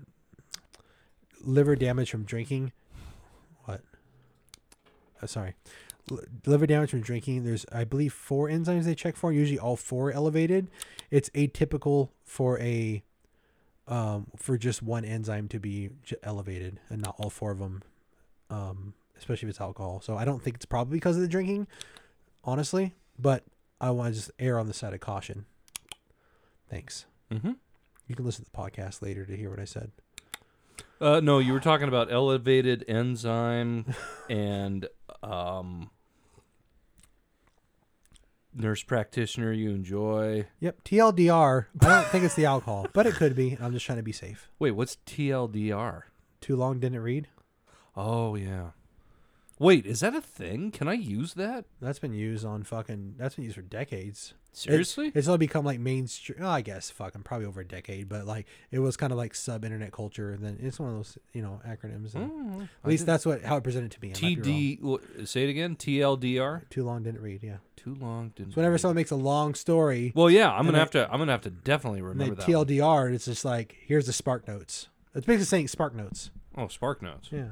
liver damage from drinking, what? Uh, sorry, L- liver damage from drinking. There's, I believe, four enzymes they check for. Usually, all four are elevated. It's atypical for a um, for just one enzyme to be j- elevated, and not all four of them. Um, especially if it's alcohol. So I don't think it's probably because of the drinking, honestly. But I want to just err on the side of caution. Thanks. Mm-hmm. You can listen to the podcast later to hear what I said. Uh, no, you were talking about elevated enzyme and um, nurse practitioner you enjoy. Yep, T L D R. I don't think it's the alcohol, but it could be. I'm just trying to be safe. Wait, what's T L D R? Too long didn't read. Oh, yeah. Wait, is that a thing? Can I use that? That's been used on fucking. That's been used for decades. Seriously? It's all become like mainstream. Oh, I guess fucking probably over a decade, but like it was kind of like sub internet culture, and then it's one of those you know acronyms. And Oh, at least that's what how it presented to me. I might T be wrong. D. wh- Say it again. T L D R. Too long didn't read. Yeah. Too long didn't. So whenever read. someone makes a long story, Well, yeah, I'm and gonna they- have to. I'm gonna have to definitely and remember they that. T L one. D R, it's just like here's the Spark Notes. It's basically saying Spark Notes. Oh, Spark Notes. Yeah.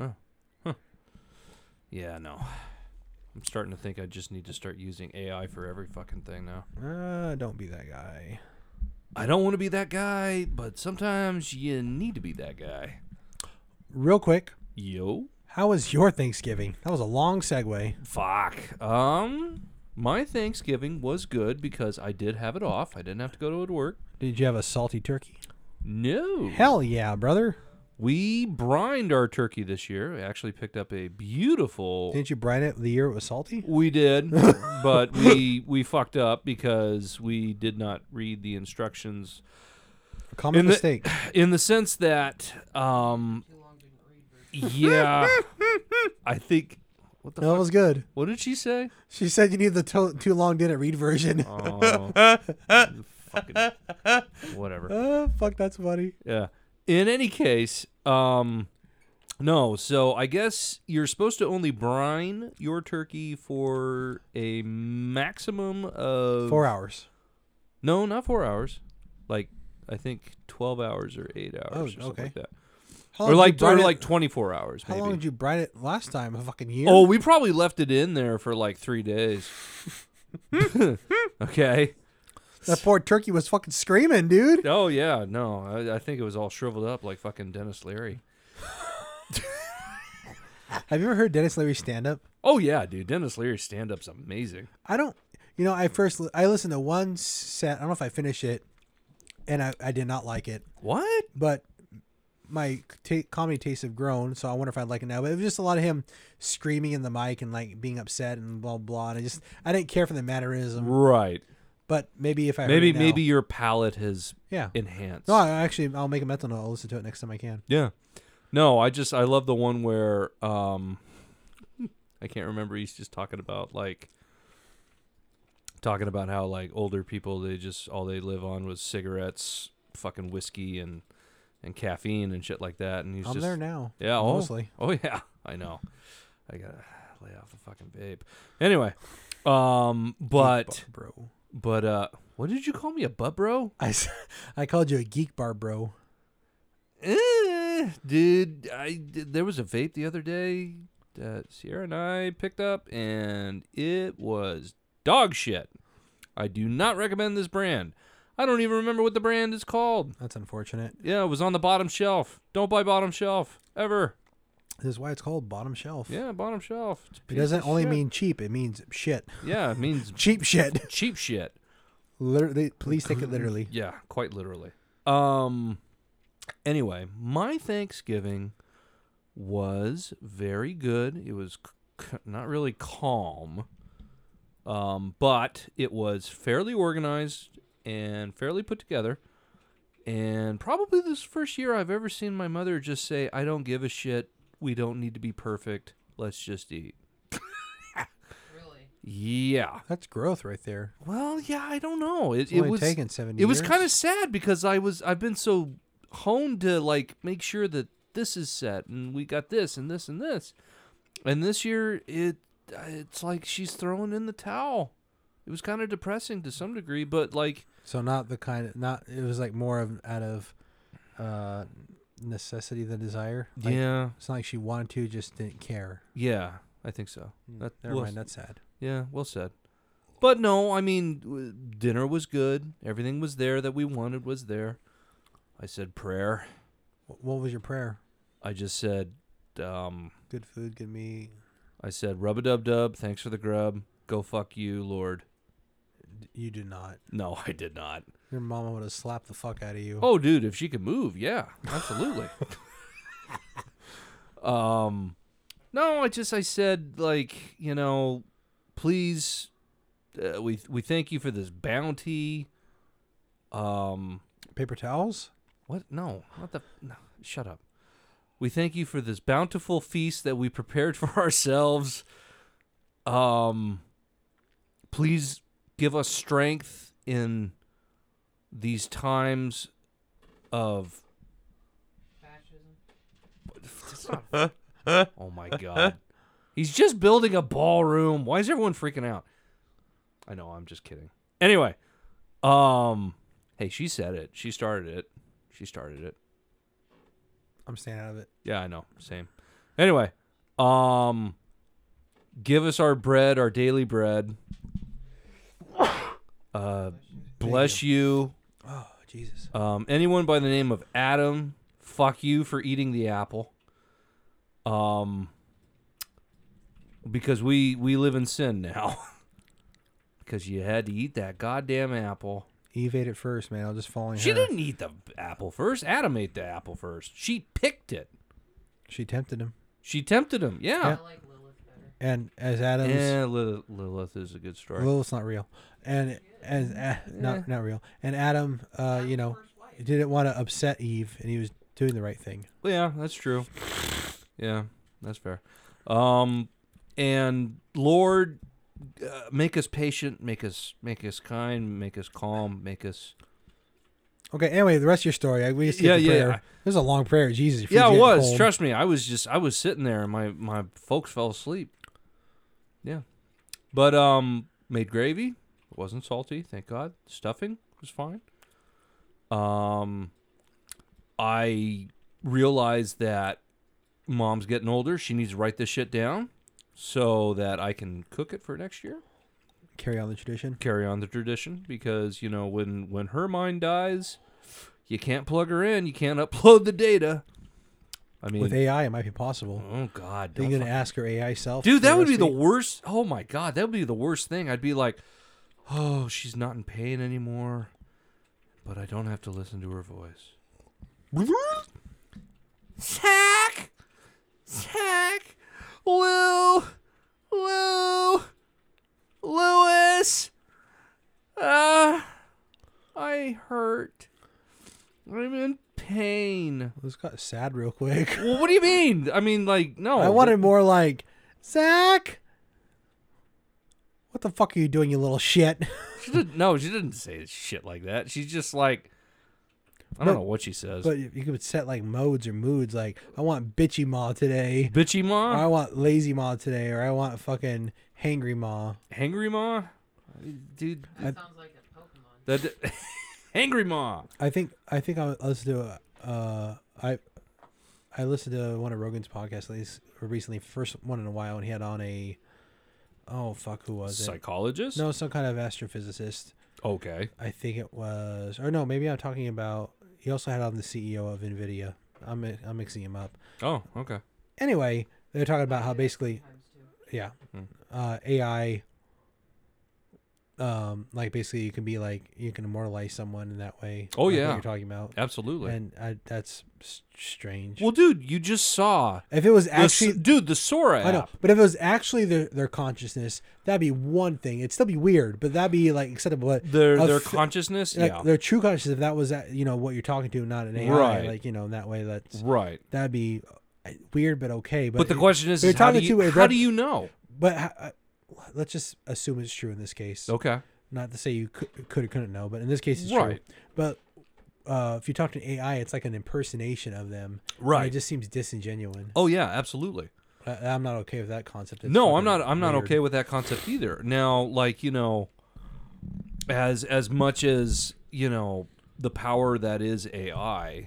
Yeah, no. I'm starting to think I just need to start using A I for every fucking thing now. Uh, don't be that guy. I don't want to be that guy, but sometimes you need to be that guy. Real quick, Yo. how was your Thanksgiving? That was a long segue. Fuck. Um, my Thanksgiving was good because I did have it off. I didn't have to go to work. Did you have a salty turkey? No. Hell yeah, brother. We brined our turkey this year. We actually picked up a beautiful. Didn't you brine it the year it was salty? We did, but we we fucked up because we did not read the instructions Common In the- mistake. in the sense that um Too long didn't read. Version. yeah, I think What the That fuck? was good. What did she say? She said you need the to- too long didn't read version. Oh, fucking whatever. Uh, fuck, that's funny. Yeah. In any case, um, no. So I guess you're supposed to only brine your turkey for a maximum of Four hours. No, not four hours. Like I think twelve hours or eight hours Oh, or something okay. like that. How Or long did you like or brine it- like twenty-four hours. How maybe. long did you brine it last time? A fucking year? Oh, we probably left it in there for like three days. Okay. That poor turkey was fucking screaming, dude. Oh yeah, no, I, I think it was all shriveled up like fucking Dennis Leary. Have you ever heard Dennis Leary stand up? Oh yeah, dude, Dennis Leary's stand-up's amazing. I don't. You know, I first I listened to one set. I don't know if I finished it, and I, I did not like it. What? But my ta comedy tastes have grown, so I wonder if I'd like it now. But it was just a lot of him screaming in the mic and like being upset and blah blah. And I just I didn't care for the mannerism. Right. But maybe if I heard Maybe it now- maybe your palate has yeah. enhanced. No, I actually I'll make a mental note. I'll listen to it next time I can. Yeah. No, I just I love the one where um I can't remember, he's just talking about like talking about how like older people, they just all they live on was cigarettes, fucking whiskey and and caffeine and shit like that, and he's I'm just there now. Yeah, oh, mostly. oh yeah, I know. I got to lay off the fucking vape. Anyway, um but Geek bar bro. but uh what did you call me, a butt bro? I, s- I called you a geek bar bro. Eh, dude, I did, there was a vape the other day that Sierra and I picked up, and it was dog shit. I do not recommend this brand. I don't even remember what the brand is called. That's unfortunate. Yeah, it was on the bottom shelf. Don't buy bottom shelf ever. This is why it's called bottom shelf. Yeah, bottom shelf. It's a It piece doesn't of only shit. mean cheap. It means shit. Yeah, it means Cheap shit. cheap shit. Literally, please take it literally. Yeah, quite literally. Um. Anyway, my Thanksgiving was very good. It was c- c- not really calm, um, but it was fairly organized and fairly put together. And probably this first year I've ever seen my mother just say, "I don't give a shit. We don't need to be perfect. Let's just eat." Really? Yeah. That's growth right there. Well, yeah. I don't know. It, It's it only was taken seventy It was years. kind of sad because I was I've been so honed to like make sure that this is set and we got this and this and this, and this year it it's like she's throwing in the towel. It was kind of depressing to some degree, but like So not the kind of not. It was like more of out of uh, necessity than desire. Like, yeah, It's not like she wanted to, just didn't care. yeah, I think so. That Never well, mind. That's sad. yeah, well said. But no, I mean w- dinner was good. Everything was there that we wanted was there. I said prayer. Wh- What was your prayer? I just said, um, Good food, good meat. I said, rub a dub dub. Thanks for the grub. Go fuck you, Lord. D- You did not. No, I did not. Your mama would have slapped the fuck out of you. Oh, dude, if she could move, yeah, absolutely. um, no, I just I said like you know, please, uh, we we thank you for this bounty. Um, Paper towels? what? No, not the. No, shut up. We thank you for this bountiful feast that we prepared for ourselves. Um, please give us strength in these times of. Fascism. Oh my god. He's just building a ballroom. Why is everyone freaking out? I know, I'm just kidding. Anyway, um hey, she said it. She started it. She started it. I'm staying out of it. Yeah, I know. Same. Anyway, um give us our bread, our daily bread. Uh bless you. Oh, Jesus. Um, anyone by the name of Adam, fuck you for eating the apple. Um, because we we live in sin now. Because you had to eat that goddamn apple. Eve ate it first, man. I'll just follow She her. didn't eat the apple first. Adam ate the apple first. She picked it. She tempted him. She tempted him. Yeah. I like Lilith better. And as Adam's... Yeah, Lilith, Lilith is a good story. Lilith's not real. And as uh, not not real. And Adam, uh, you know, First wife. didn't want to upset Eve, and he was doing the right thing. Yeah, that's true. Yeah, that's fair. Um, and Lord, uh, make us patient, make us make us kind, make us calm, make us. Okay. Anyway, the rest of your story. I, we skipped Yeah, the yeah, prayer. yeah. This is a long prayer. Jesus. your Yeah, food's it getting was. cold. Trust me, I was just I was sitting there, and my my folks fell asleep. Yeah, but um, made gravy. It wasn't salty, thank God. Stuffing was fine. Um, I realized that Mom's getting older. She needs to write this shit down so that I can cook it for next year. Carry on the tradition. Carry on the tradition, because you know when when her mind dies, you can't plug her in. You can't upload the data. I mean, With A I, it might be possible. oh God, Are you don't gonna ask her A I self? Dude, for that would be the recipe? worst. Oh my God, that would be the worst thing. I'd be like, oh, she's not in pain anymore, but I don't have to listen to her voice. Zach! Zach! Lou! Lou! Lewis! Ah! I hurt. I'm in pain. This got sad real quick. Well, what do you mean? I mean, like, no. I wanted more like, Zach, what the fuck are you doing, you little shit? She didn't, no, she didn't say shit like that. She's just like, I don't But- know what she says. But you could set like modes or moods. Like, I want bitchy ma today. Bitchy Or ma? I want lazy ma today. Or I want fucking hangry ma. Hangry ma? Dude, That sounds like a Pokemon. that Hangry ma. I think I think I listened to uh I I listened to one of Rogan's podcasts at least recently, first one in a while, and he had on a oh fuck who was it? Psychologist? No, some kind of astrophysicist. Okay. I think it was, or no, maybe I'm talking about. He also had on the C E O of Nvidia. I'm mi- I'm mixing him up. Oh, okay. Anyway, they're talking about how basically, Times two. yeah, Hmm. uh, A I. Um, like basically, you can be like you can immortalize someone in that way. Oh, like what yeah. you're talking about, Absolutely. and I, that's s- strange. well, dude, you just saw if it was the, S- actually, dude, the Sora I know, app. but if it was actually their their consciousness, that'd be one thing. It'd still be weird, but that'd be like acceptable. But Their a their fi- consciousness, like yeah. their true consciousness, if that was that, you know, what you're talking to, not an A I, Right. like, you know, in that way, that's Right. that'd be uh, weird, but okay. But, But, the it- question is, they're is how, do talking you, to a how rep- do you know? but uh, let's just assume it's true in this case. Okay. Not to say you could, could or couldn't know, but in this case, it's Right. true. But uh, if you talk to an A I, it's like an impersonation of them. and Right. it just seems disingenuous. Oh, yeah, absolutely. I, I'm not okay with that concept. It's No, I'm fucking not. I'm not weird. okay with that concept either. Now, like you know, as as much as you know the power that is A I,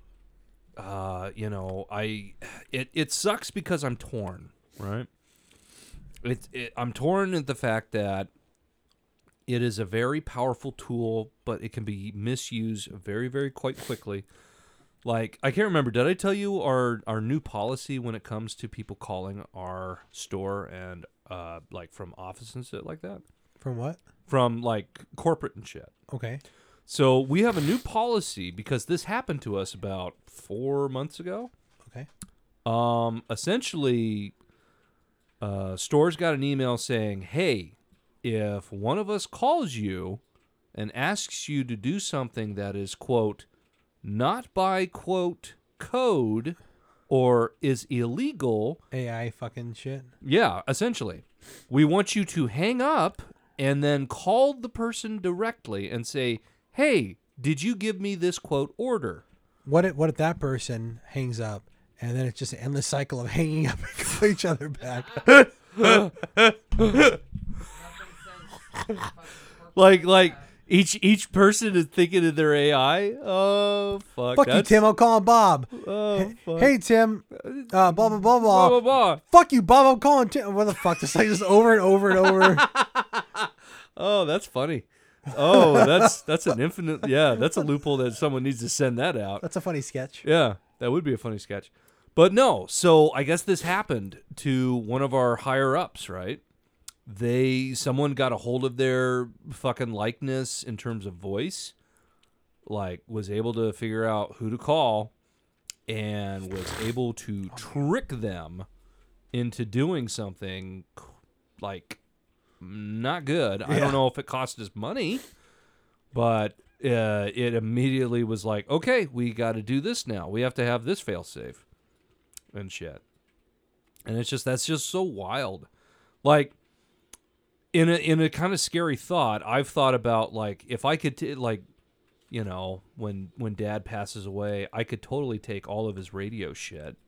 uh, you know, I it it sucks because I'm torn, right? It, it I'm torn at the fact that it is a very powerful tool, but it can be misused very, very quite quickly. Like, I can't remember. Did I tell you our, our new policy when it comes to people calling our store and, uh, like, from office and shit like that? From what? From, like, corporate and shit. Okay. So, we have a new policy because this happened to us about four months ago. Okay. Um, essentially, uh, stores got an email saying, hey, if one of us calls you and asks you to do something that is, quote, not by, quote, code or is illegal, A I fucking shit. yeah, essentially, we want you to hang up and then call the person directly and say, hey, did you give me this, quote, order? What if what if that person hangs up and then it's just an endless cycle of hanging up and calling each other back? Nothing says fucking corporate Like, like that. each each person is thinking of their A I. Oh fuck! Fuck you, that's- Tim. I'll call Bob. Oh fuck! Hey, Tim. Uh, blah blah blah blah blah. blah blah. Fuck you, Bob. I'm calling Tim. What the fuck? Just like just over and over and over. Oh, that's funny. Oh, that's that's an infinite. Yeah, that's a loophole that someone needs to send that out. That's a funny sketch. Yeah, that would be a funny sketch. But no, so I guess this happened to one of our higher ups, right? They someone got a hold of their fucking likeness in terms of voice, like was able to figure out who to call and was able to trick them into doing something like not good. I Yeah. don't know if it cost us money, but uh, it immediately was like, okay, we got to do this now. We have to have this fail safe and shit. And it's just that's just so wild. Like in a in a kind of scary thought, I've thought about like if I could t- like you know, when when dad passes away, I could totally take all of his radio shit,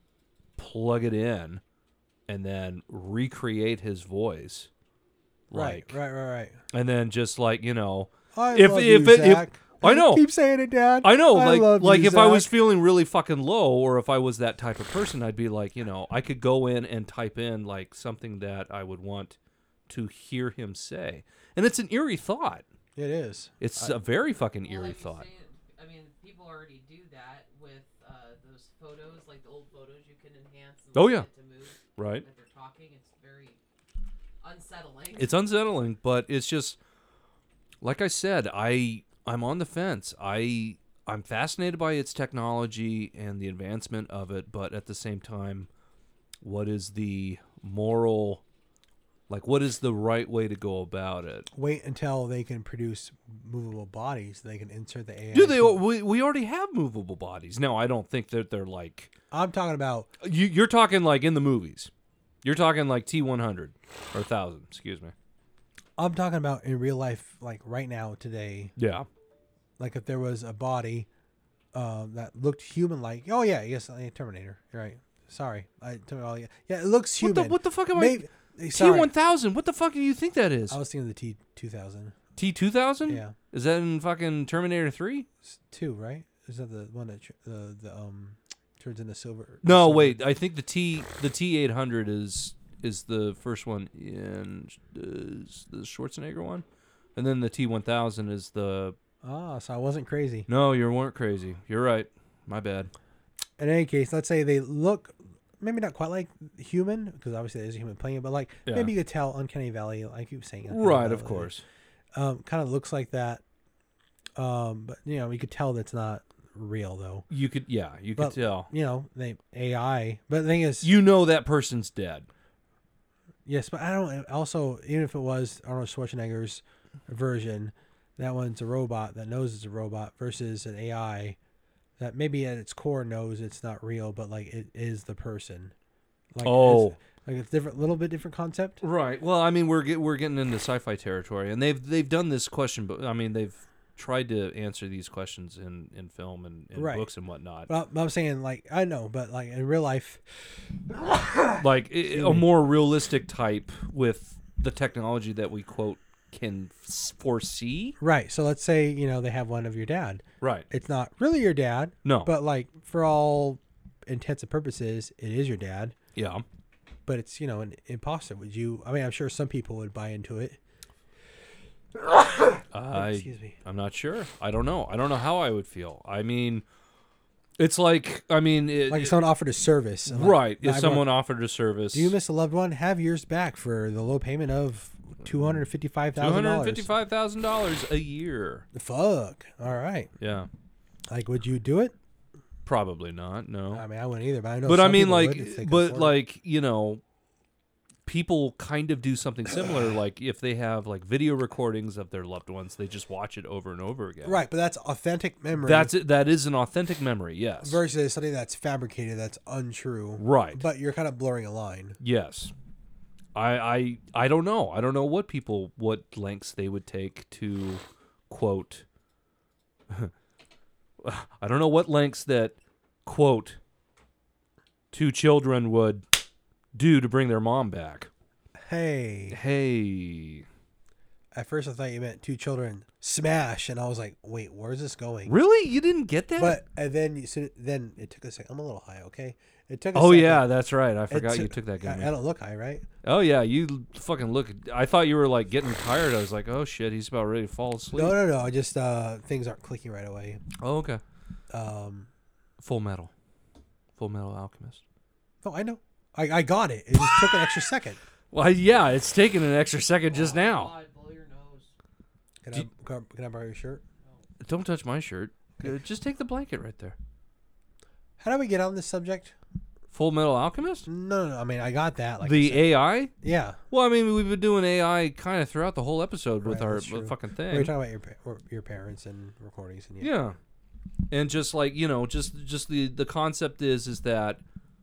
plug it in, and then recreate his voice. Right, Like, right, right, right. and then just like, you know, I if love if you, it, if Zach. I know. Keep saying it, Dad. I know, I like love like you, if I was Zach. feeling really fucking low, or if I was that type of person, I'd be like, you know, I could go in and type in like something that I would want to hear him say, and it's an eerie thought. It is. It's I- a very fucking Well, eerie like you're thought. saying, I mean, people already do that with uh, those photos, like the old photos you can enhance. And Oh, like, yeah. get to move Right. That they're talking. It's very unsettling. It's unsettling, but it's just like I said, I I'm on the fence. I I'm fascinated by its technology and the advancement of it, but at the same time, what is the moral, like what is the right way to go about it? Wait until they can produce movable bodies. They can insert the A I. Do they? We, we already have movable bodies. No, I don't think that they're like. I'm talking about. You, you're talking like in the movies. You're talking like T one hundred or one thousand. Excuse me. I'm talking about in real life, like right now, today. Yeah. Like if there was a body um, that looked human-like. Oh yeah, yes, uh, Terminator. You're right. Sorry, I took it all. Yeah, it looks What human. the what the fuck am Maybe, I? T sorry, one thousand. What the fuck do you think that is? I was thinking of the T two thousand. T two thousand? Yeah, Is that in fucking Terminator three? it's two, right? Is that the one that tr- the the um turns into silver? No, silver? wait. I think the T the T eight hundred is is the first one in is the Schwarzenegger one, and then the T one thousand is the. Ah, so I wasn't crazy. No, you weren't crazy. You're right. My bad. In any case, let's say they look maybe not quite like human, because obviously there's a human playing it, but like Yeah. maybe you could tell Uncanny Valley, like you were saying. Uncanny Right, of Valley, course. Um, kind of looks like that. Um, but you know, you could tell that's not real though. You could, yeah, you could But- tell. You know, they A I. But the thing is, You know that person's dead. yes, but I don't. Also, even if it was Arnold Schwarzenegger's version, that one's a robot that knows it's a robot versus an A I that maybe at its core knows it's not real, but like it is the person. Like, Oh. it's, like it's different, little bit different concept. Right. Well, I mean, we're get, we're getting into sci-fi territory, and they've they've done this question, but I mean, they've tried to answer these questions in, in film and in Right. books and whatnot. But I'm saying, like, I know, but like in real life, Like i- a more realistic type with the technology that we quote can s- foresee. right? So let's say you know they have one of your dad. Right. It's not really your dad, No. but like for all intents and purposes, it is your dad. Yeah. But it's you know an imposter. Would you? I mean, I'm sure some people would buy into it. I Excuse me. I'm not sure. I don't know. I don't know how I would feel. I mean, it's like I mean, it, Like it- if someone offered a service, and like, right. If nine one- someone offered a service, do you miss a loved one? Have yours back for the low payment of two hundred fifty-five two thousand hundred dollars. fifty-five thousand dollars a year. Fuck. All right. Yeah. Like, would you do it? Probably not. No. I mean, I wouldn't either, but I know. but I some mean, people like, would if they could but afford it. like, you know, people kind of do something similar. Like, if they have like video recordings of their loved ones, they just watch it over and over again. right, but that's authentic memory. That's it. That is an authentic memory. Yes. versus something that's fabricated, that's untrue. Right. But you're kind of blurring a line. Yes. I I I don't know. I don't know what people what lengths they would take to quote. I don't know what lengths that quote two children would do to bring their mom back. Hey, Hey. at first I thought you meant two children smash, and I was like, wait, where's this going? Really? You didn't get that? But and then you so then it took a second. I'm a little high, okay? It took. A oh second. yeah, that's right. I It forgot you took- took that I, I gun. don't look high, right? Oh yeah, you fucking look. I thought you were like getting tired. I was like, oh shit, he's about ready to fall asleep. No, no, no. I just uh, things aren't clicking right away. Oh okay. Um, Full Metal. Full Metal Alchemist. oh, I know. I, I got it. It just took an extra second. Well, yeah, it's taken an extra second just Oh, now. God, blow your nose. Can Do- I, can I can I borrow your shirt? Don't touch my shirt. Uh, Just take the blanket right there. How do we get on this subject? Full Metal Alchemist? No, no, no. I mean, I got that. Like I the said. A I? yeah. Well, I mean, we've been doing A I kind of throughout the whole episode with Right, our that's true. fucking We were thing. talking about your pa- or your parents and recordings and yeah. Yeah. And just like, you know, just just the the concept is is that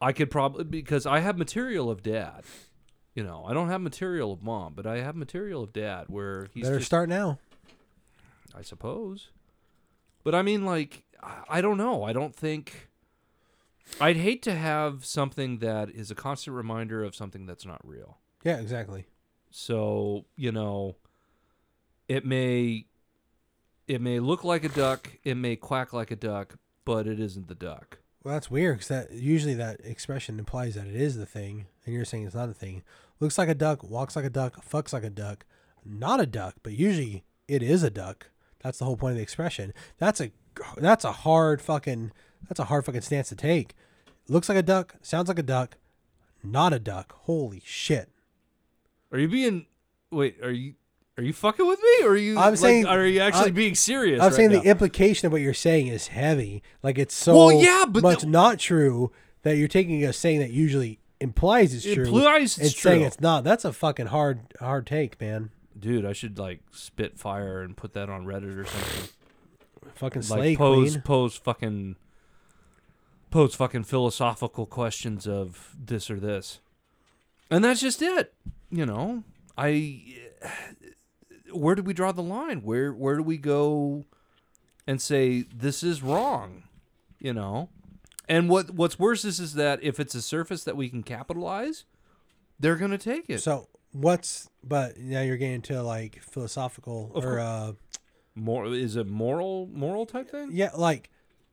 I could probably, because I have material of dad. You know, I don't have material of mom, but I have material of dad where he's Better just, start now. I suppose. But I mean, like, I- I don't know. I don't think. I'd hate to have something that is a constant reminder of something that's not real. Yeah, exactly. So, you know, it may it may look like a duck, it may quack like a duck, but it isn't the duck. Well, that's weird because that usually that expression implies that it is the thing, and you're saying it's not a thing. Looks like a duck, walks like a duck, fucks like a duck. Not a duck, but usually it is a duck. That's the whole point of the expression. That's a that's a hard fucking that's a hard fucking stance to take. Looks like a duck, sounds like a duck, not a duck. Holy shit. Are you being wait, are you are you fucking with me, or are you I'm like, saying- are you actually I- being serious? I'm right saying now? the implication of what you're saying is heavy. Like it's so Well, yeah, but much the- not true that you're taking a saying that usually implies it's It true. implies it's and saying true. it's not. That's a fucking hard hard take, man. Dude, I should like spit fire and put that on Reddit or something. Fucking Like slay pose queen. pose fucking pose fucking philosophical questions of this or this. And that's just it. You know, I where do we draw the line? Where where do we go and say this is wrong? You know? And what what's worse is is that if it's a surface that we can capitalize, they're going to take it. So what's but now you're getting into like philosophical Of or course. uh More is it moral moral type thing? yeah, like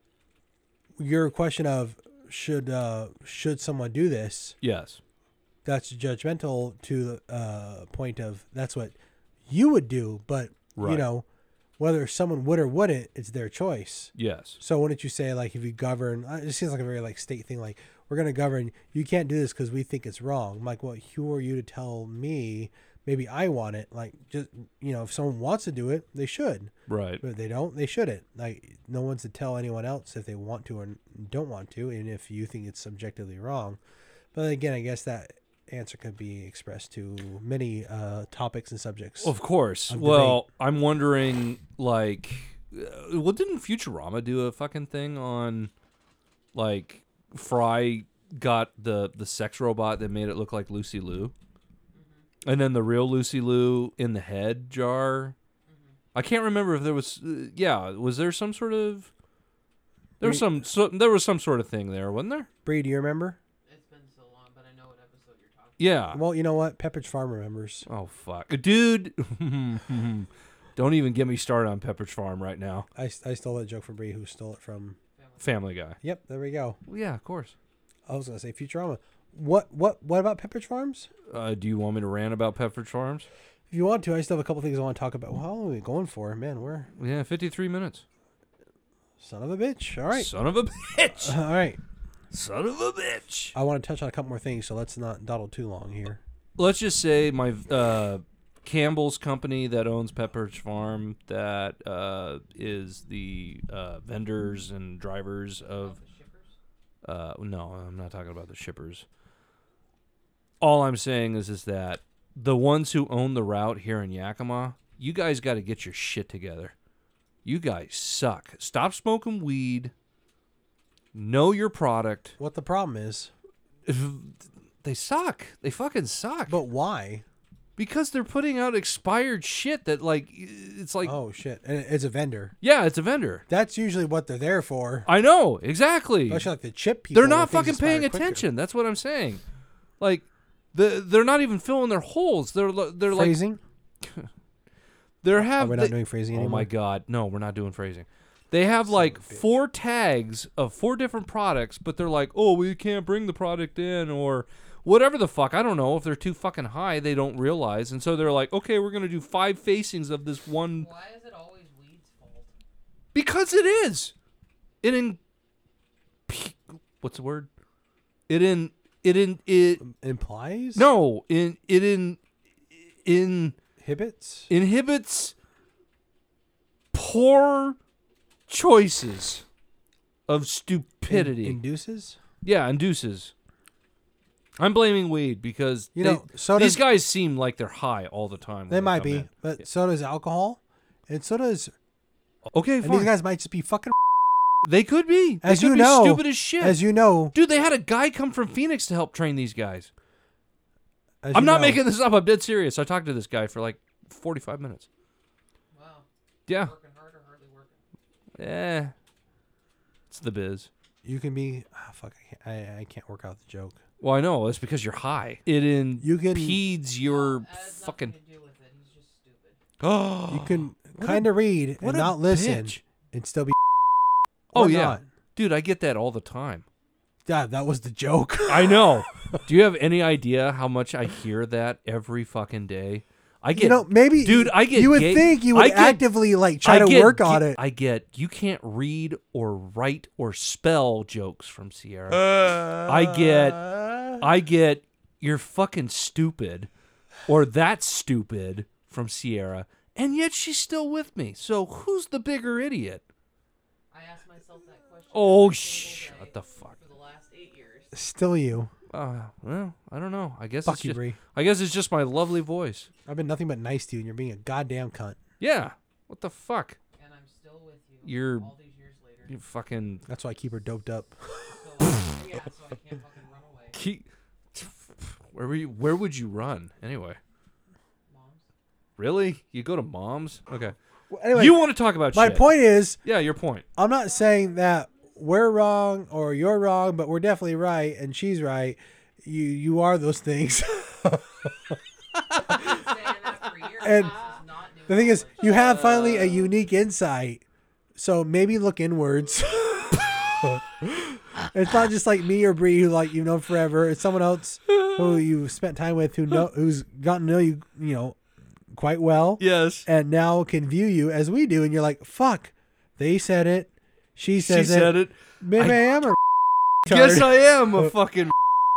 your question of should uh should someone do this? Yes. That's judgmental to the uh point of that's what you would do, but you Right. know, whether someone would or wouldn't, it's their choice. Yes. So wouldn't you say like if you govern? uh, It seems like a very like state thing. Like we're gonna govern. You can't do this because we think it's wrong. I'm like, well, who are you to tell me? Maybe I want it. Like just you know, if someone wants to do it, they should. Right. But if they don't, they shouldn't. Like no one's to tell anyone else if they want to or don't want to, and if you think it's subjectively wrong. But again, I guess that answer could be expressed to many uh, topics and subjects. Of course. Of Well, I'm wondering, like, uh, well, didn't Futurama do a fucking thing on, like, Fry got the the sex robot that made it look like Lucy Liu, and then the real Lucy Liu in the head jar. I can't remember if there was, uh, yeah, was there some sort of, there was some, so, there was some sort of thing there, wasn't there? Bree, do you remember? It's been so long, but I know what episode you're talking Yeah. Well, you know what? Pepperidge Farm remembers. Oh fuck, dude! Don't even get me started on Pepperidge Farm right now. I, I stole that joke from Bree, who stole it from. Family Guy. Yep, there we go. Well, yeah, of course. I was gonna say Futurama. What what what about Pepperidge Farms? Uh, do you want me to rant about Pepperidge Farms? If you want to, I still have a couple things I want to talk about. Well, how long are we going for? Man, we're Yeah, fifty-three minutes. son of a bitch. All right, Son of a bitch. all right. Son of a bitch. I want to touch on a couple more things, so let's not dawdle too long here. Let's just say my uh, Campbell's company that owns Pepperidge Farm, that uh, is the uh, vendors and drivers of. the shippers. Uh, no, I'm not talking about the shippers. All I'm saying is, is that the ones who own the route here in Yakima, you guys got to get your shit together. You guys suck. Stop smoking weed. Know your product. What the problem is? They suck. They fucking suck. But why? Because they're putting out expired shit that, like, it's like, Oh shit! And it's a vendor. yeah, it's a vendor. That's usually what they're there for. I know, exactly. Especially like the chip people. They're not where things fucking paying expire quicker. attention. That's what I'm saying. Like, the they're not even filling their holes. They're li- they're like Phrasing? they're Are have. we they- not doing phrasing oh anymore? my god, no, we're not doing phrasing. They have Son like of a bitch. four tags of four different products, but they're like, oh, we can't bring the product in or whatever the fuck. I don't know. If they're too fucking high, they don't realize, and so they're like, okay, we're gonna do five facings of this one Why is it always weed's fault? because it is. It in what's the word? It in it in it Implies? no in it in in Inhibits? inhibits poor choices of stupidity. In- induces? yeah, induces. I'm blaming weed because You they- know, so these does- guys seem like they're high all the time. when They might come be, in. but so does alcohol, and so does. Okay, And fine. these guys might just be fucking. They could be. They As could you be know, stupid as shit. As you know, Dude, they had a guy come from Phoenix to help train these guys. as I'm you not know, making this up. I'm dead serious. I talked to this guy for like forty-five minutes. Wow. Yeah. Working hard or hardly working? Eh. It's the biz. You can be. Oh, fuck, I can't, I, I can't work out the joke. Well, I know. It's because you're high. It You can- impedes your It has fucking. nothing to do with it. He's just stupid. Oh. You can What kind of read what and a not listen bitch. and still be. Oh, or yeah. not. Dude, I get that all the time. Yeah, that was the joke. I know. Do you have any idea how much I hear that every fucking day? I get, you know, maybe, dude, I get You would ga- think you I would get- actively like try I to get work ga- on it. I get you can't read or write or spell jokes from Sierra. Uh, I get I get you're fucking stupid or that's stupid from Sierra, and yet she's still with me. So who's the bigger idiot? I ask myself that question. Oh, every single shut day the fuck. For the last eight years. Still you. Uh, well, I don't know. I guess Fuck it's you, just, Bree. I guess it's just my lovely voice. I've been nothing but nice to you, and you're being a goddamn cunt. Yeah. What the fuck? And I'm still with you. You're- all these years later. You fucking That's why I keep her doped up. So, yeah, so I can't fucking run away. keep. Where were you? Where would you run anyway? Moms. Really? You go to mom's? Okay. Well, anyway, You want to talk about my shit? point is, Yeah, your point. I'm not saying that we're wrong or you're wrong, but we're definitely right, and she's right. You you are those things. I've been saying that for years. And This is not new The thing is, knowledge. you have finally a unique insight. So maybe look inwards. It's not just like me or Bree who like you've known forever. It's someone else who you've spent time with who know who's gotten to know you, you know, quite well, Yes. and now can view you as we do, and you're like, "Fuck, they said it, she She says said it. Maybe I, I- am a Guess retard." I am a fucking.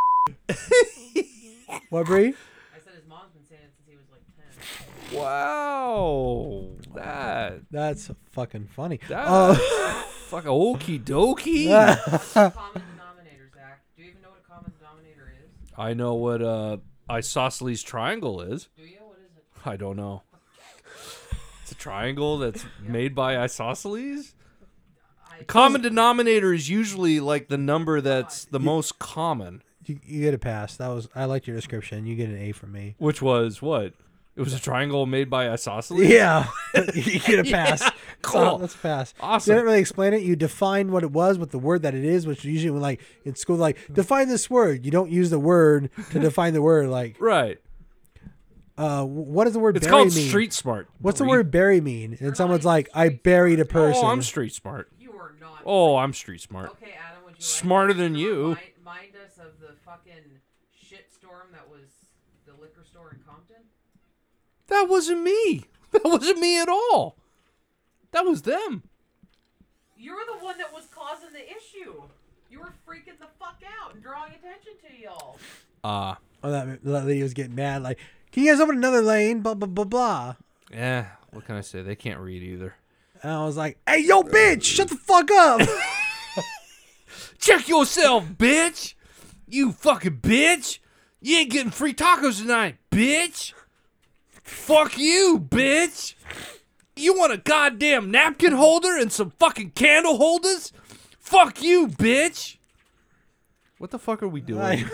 What, Bree? I said his mom's been saying it since he was like ten. Wow. That. That's fucking funny. That. Uh, fuck okie dokie. Common denominator, Zach. Do you even know what a common denominator is? I know what uh isosceles triangle is. Do you? What is it? I don't know. It's a triangle that's made by isosceles. I Common denominator is usually like the number that's the most common, you, you get a pass. That was I liked your description. You get an A from me. which was what? It was a triangle made by isosceles. Yeah, you get a pass. Yeah, cool. Uh, that's a pass. Awesome. You didn't really explain it. You defined what it was with the word that it is, which usually when like in school, like define this word. You don't use the word to define the word. Like, Right. uh, what does the word It's bury called mean? street smart. What's the Bree. word bury mean? And You're someone's not like, even I street buried a smart. person. Oh, I'm street smart. You are not. Oh, I'm street smart. Okay, Adam, would you Smarter like than to you. Remind, remind us of the fucking shitstorm that was the liquor store in Compton? That wasn't me. That wasn't me at all. That was them. You're the one that was causing the issue. You were freaking the fuck out and drawing attention to y'all. Uh, Oh, that, that lady was getting mad. Like, can you guys open another lane? Blah blah blah blah. yeah. What can I say? They can't read either. And I was like, hey, yo, bitch, shut the fuck up. Check yourself, bitch. You fucking bitch. You ain't getting free tacos tonight, bitch. Fuck you, bitch. You want a goddamn napkin holder and some fucking candle holders? Fuck you, bitch. What the fuck are we doing?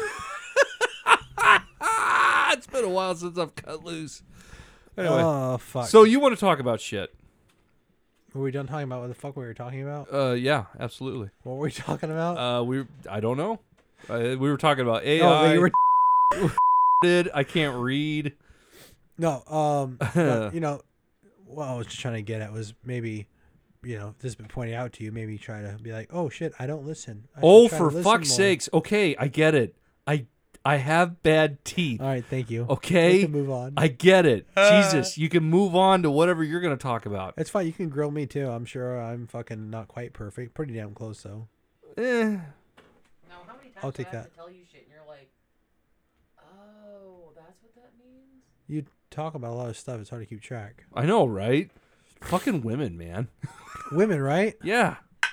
I- It's been a while since I've cut loose. Anyway, oh, fuck. so you want to talk about shit? Were we done talking about what the fuck we were talking about? Uh, yeah, absolutely. What were we talking about? Uh, we I don't know. Uh, we were talking about A I. oh, you were did I can't read. no. Um, but, you know, what I was just trying to get at was maybe, you know, this has been pointed out to you. Maybe try to be like, oh shit, I don't listen. I should Oh, try to for listen fuck's more. sakes. Okay, I get it. I I have bad teeth. All right, thank you. Okay? We can move on. I get it. Jesus, you can move on to whatever you're going to talk about. It's fine. You can grill me too. I'm sure I'm fucking not quite perfect. Pretty damn close though. Eh. Now, how many times I'll do take I have that. to tell you shit and you're like, oh, that's what that means? You talk about a lot of stuff. It's hard to keep track. I know, right? Fucking women, man. Women, right? Yeah.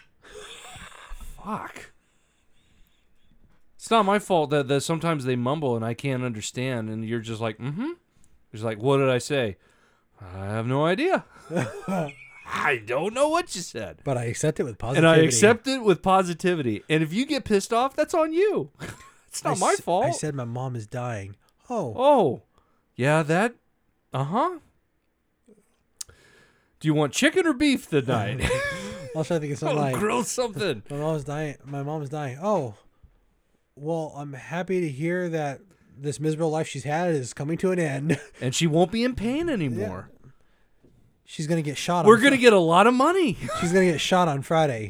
Fuck. It's not my fault that, that sometimes they mumble and I can't understand, and you're just like, mm-hmm. It's like, what did I say? I have no idea. I don't know what you said. But I accept it with And positivity. I accept it with positivity. And if you get pissed off, that's on you. It's not I my s- fault. I said my mom is dying. Oh. Oh, yeah, that. Uh huh. Do you want chicken or beef tonight? I was trying to think of something oh, like, grill something. my mom's dying. My mom's dying. Oh. Well, I'm happy to hear that this miserable life she's had is coming to an end. And she won't be in pain anymore. She's going to get shot We're on going to Fri- get a lot of money. She's going to get shot on Friday.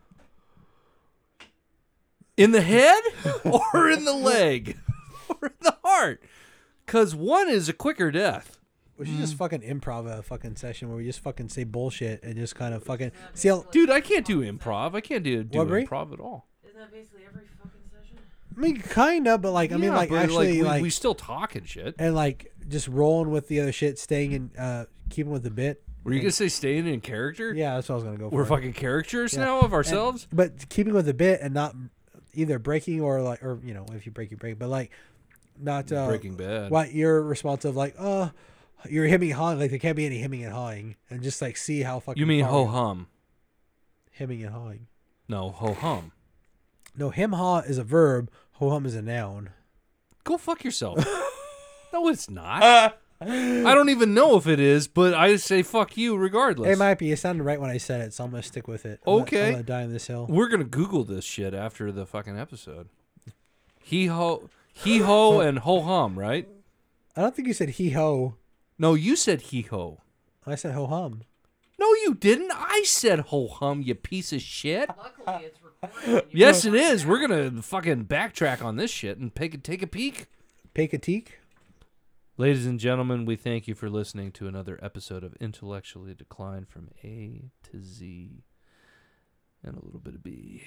In the head or in the leg or in the heart? Because one is a quicker death. We should Mm. just fucking improv a fucking session where we just fucking say bullshit and just kind of fucking see how. Dude, I can't do improv. I can't do, do What, Bree? improv at all. Isn't that basically every fucking session? I mean, kind of, but like, I mean, Yeah, like but, actually, we, like, we still talk and shit. and like just rolling with the other shit, staying in, uh, keeping with the bit. Were you going to say staying in character? Yeah, that's what I was gonna go for. We're fucking characters Yeah. now of And- ourselves? but keeping with the bit and not either breaking or like, or you know, if you break, you break, but like not uh, Breaking Bad. what you're responsive, like, uh, you're hemming and hawing, like there can't be any hemming and hawing, and just like see how fucking. You mean far ho we- hum? Hemming and hawing. No, ho hum. No, hem haw is a verb. Ho hum is a noun. Go fuck yourself. No, it's not. I don't even know if it is, but I say fuck you regardless. It might be. It sounded right when I said it, so I'm gonna stick with it. I'm gonna- Okay. I'm gonna die on this hill. We're gonna Google this shit after the fucking episode. He ho, he ho, and ho hum, right? I don't think you said he ho. No, you said he ho. I said ho hum. No, you didn't. I said ho hum, you piece of shit. Luckily, it's recorded. You Yes, can it find is. out. We're gonna fucking backtrack on this shit and take a, take a peek. Pekatik. Ladies and gentlemen, we thank you for listening to another episode of Intellectually Declined from A to Z and a little bit of B.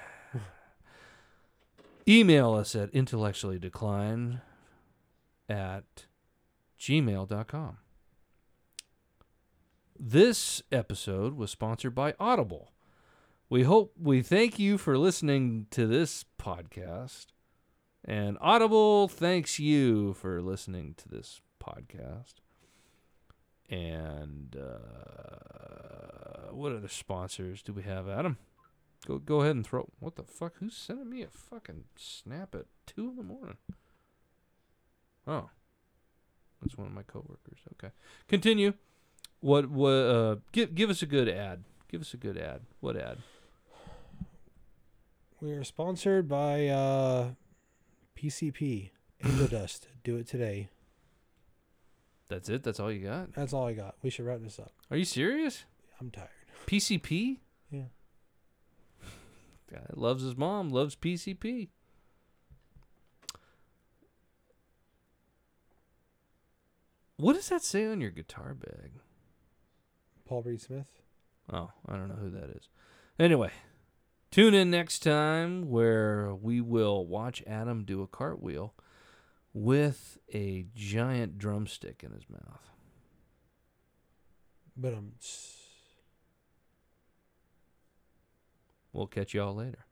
Email us at intellectuallydecline at gmail dot com. This episode was sponsored by Audible. We hope we thank you for listening to this podcast. And Audible thanks you for listening to this podcast. And uh, what other sponsors do we have, Adam? Go go ahead and throw. What the fuck? Who's sending me a fucking snap at two in the morning? Oh, that's one of my coworkers. Okay, continue. What? What? Uh, give give us a good ad. Give us a good ad. What ad? We are sponsored by uh, P C P. Angel Dust. Do it today. That's it. That's all you got. That's all I got. We should wrap this up. Are you serious? I'm tired. P C P? Yeah. Guy loves his mom, loves P C P. What does that say on your guitar bag? Paul Reed Smith. Oh, I don't know who that is. Anyway, tune in next time where we will watch Adam do a cartwheel with a giant drumstick in his mouth. But um. We'll catch y'all later.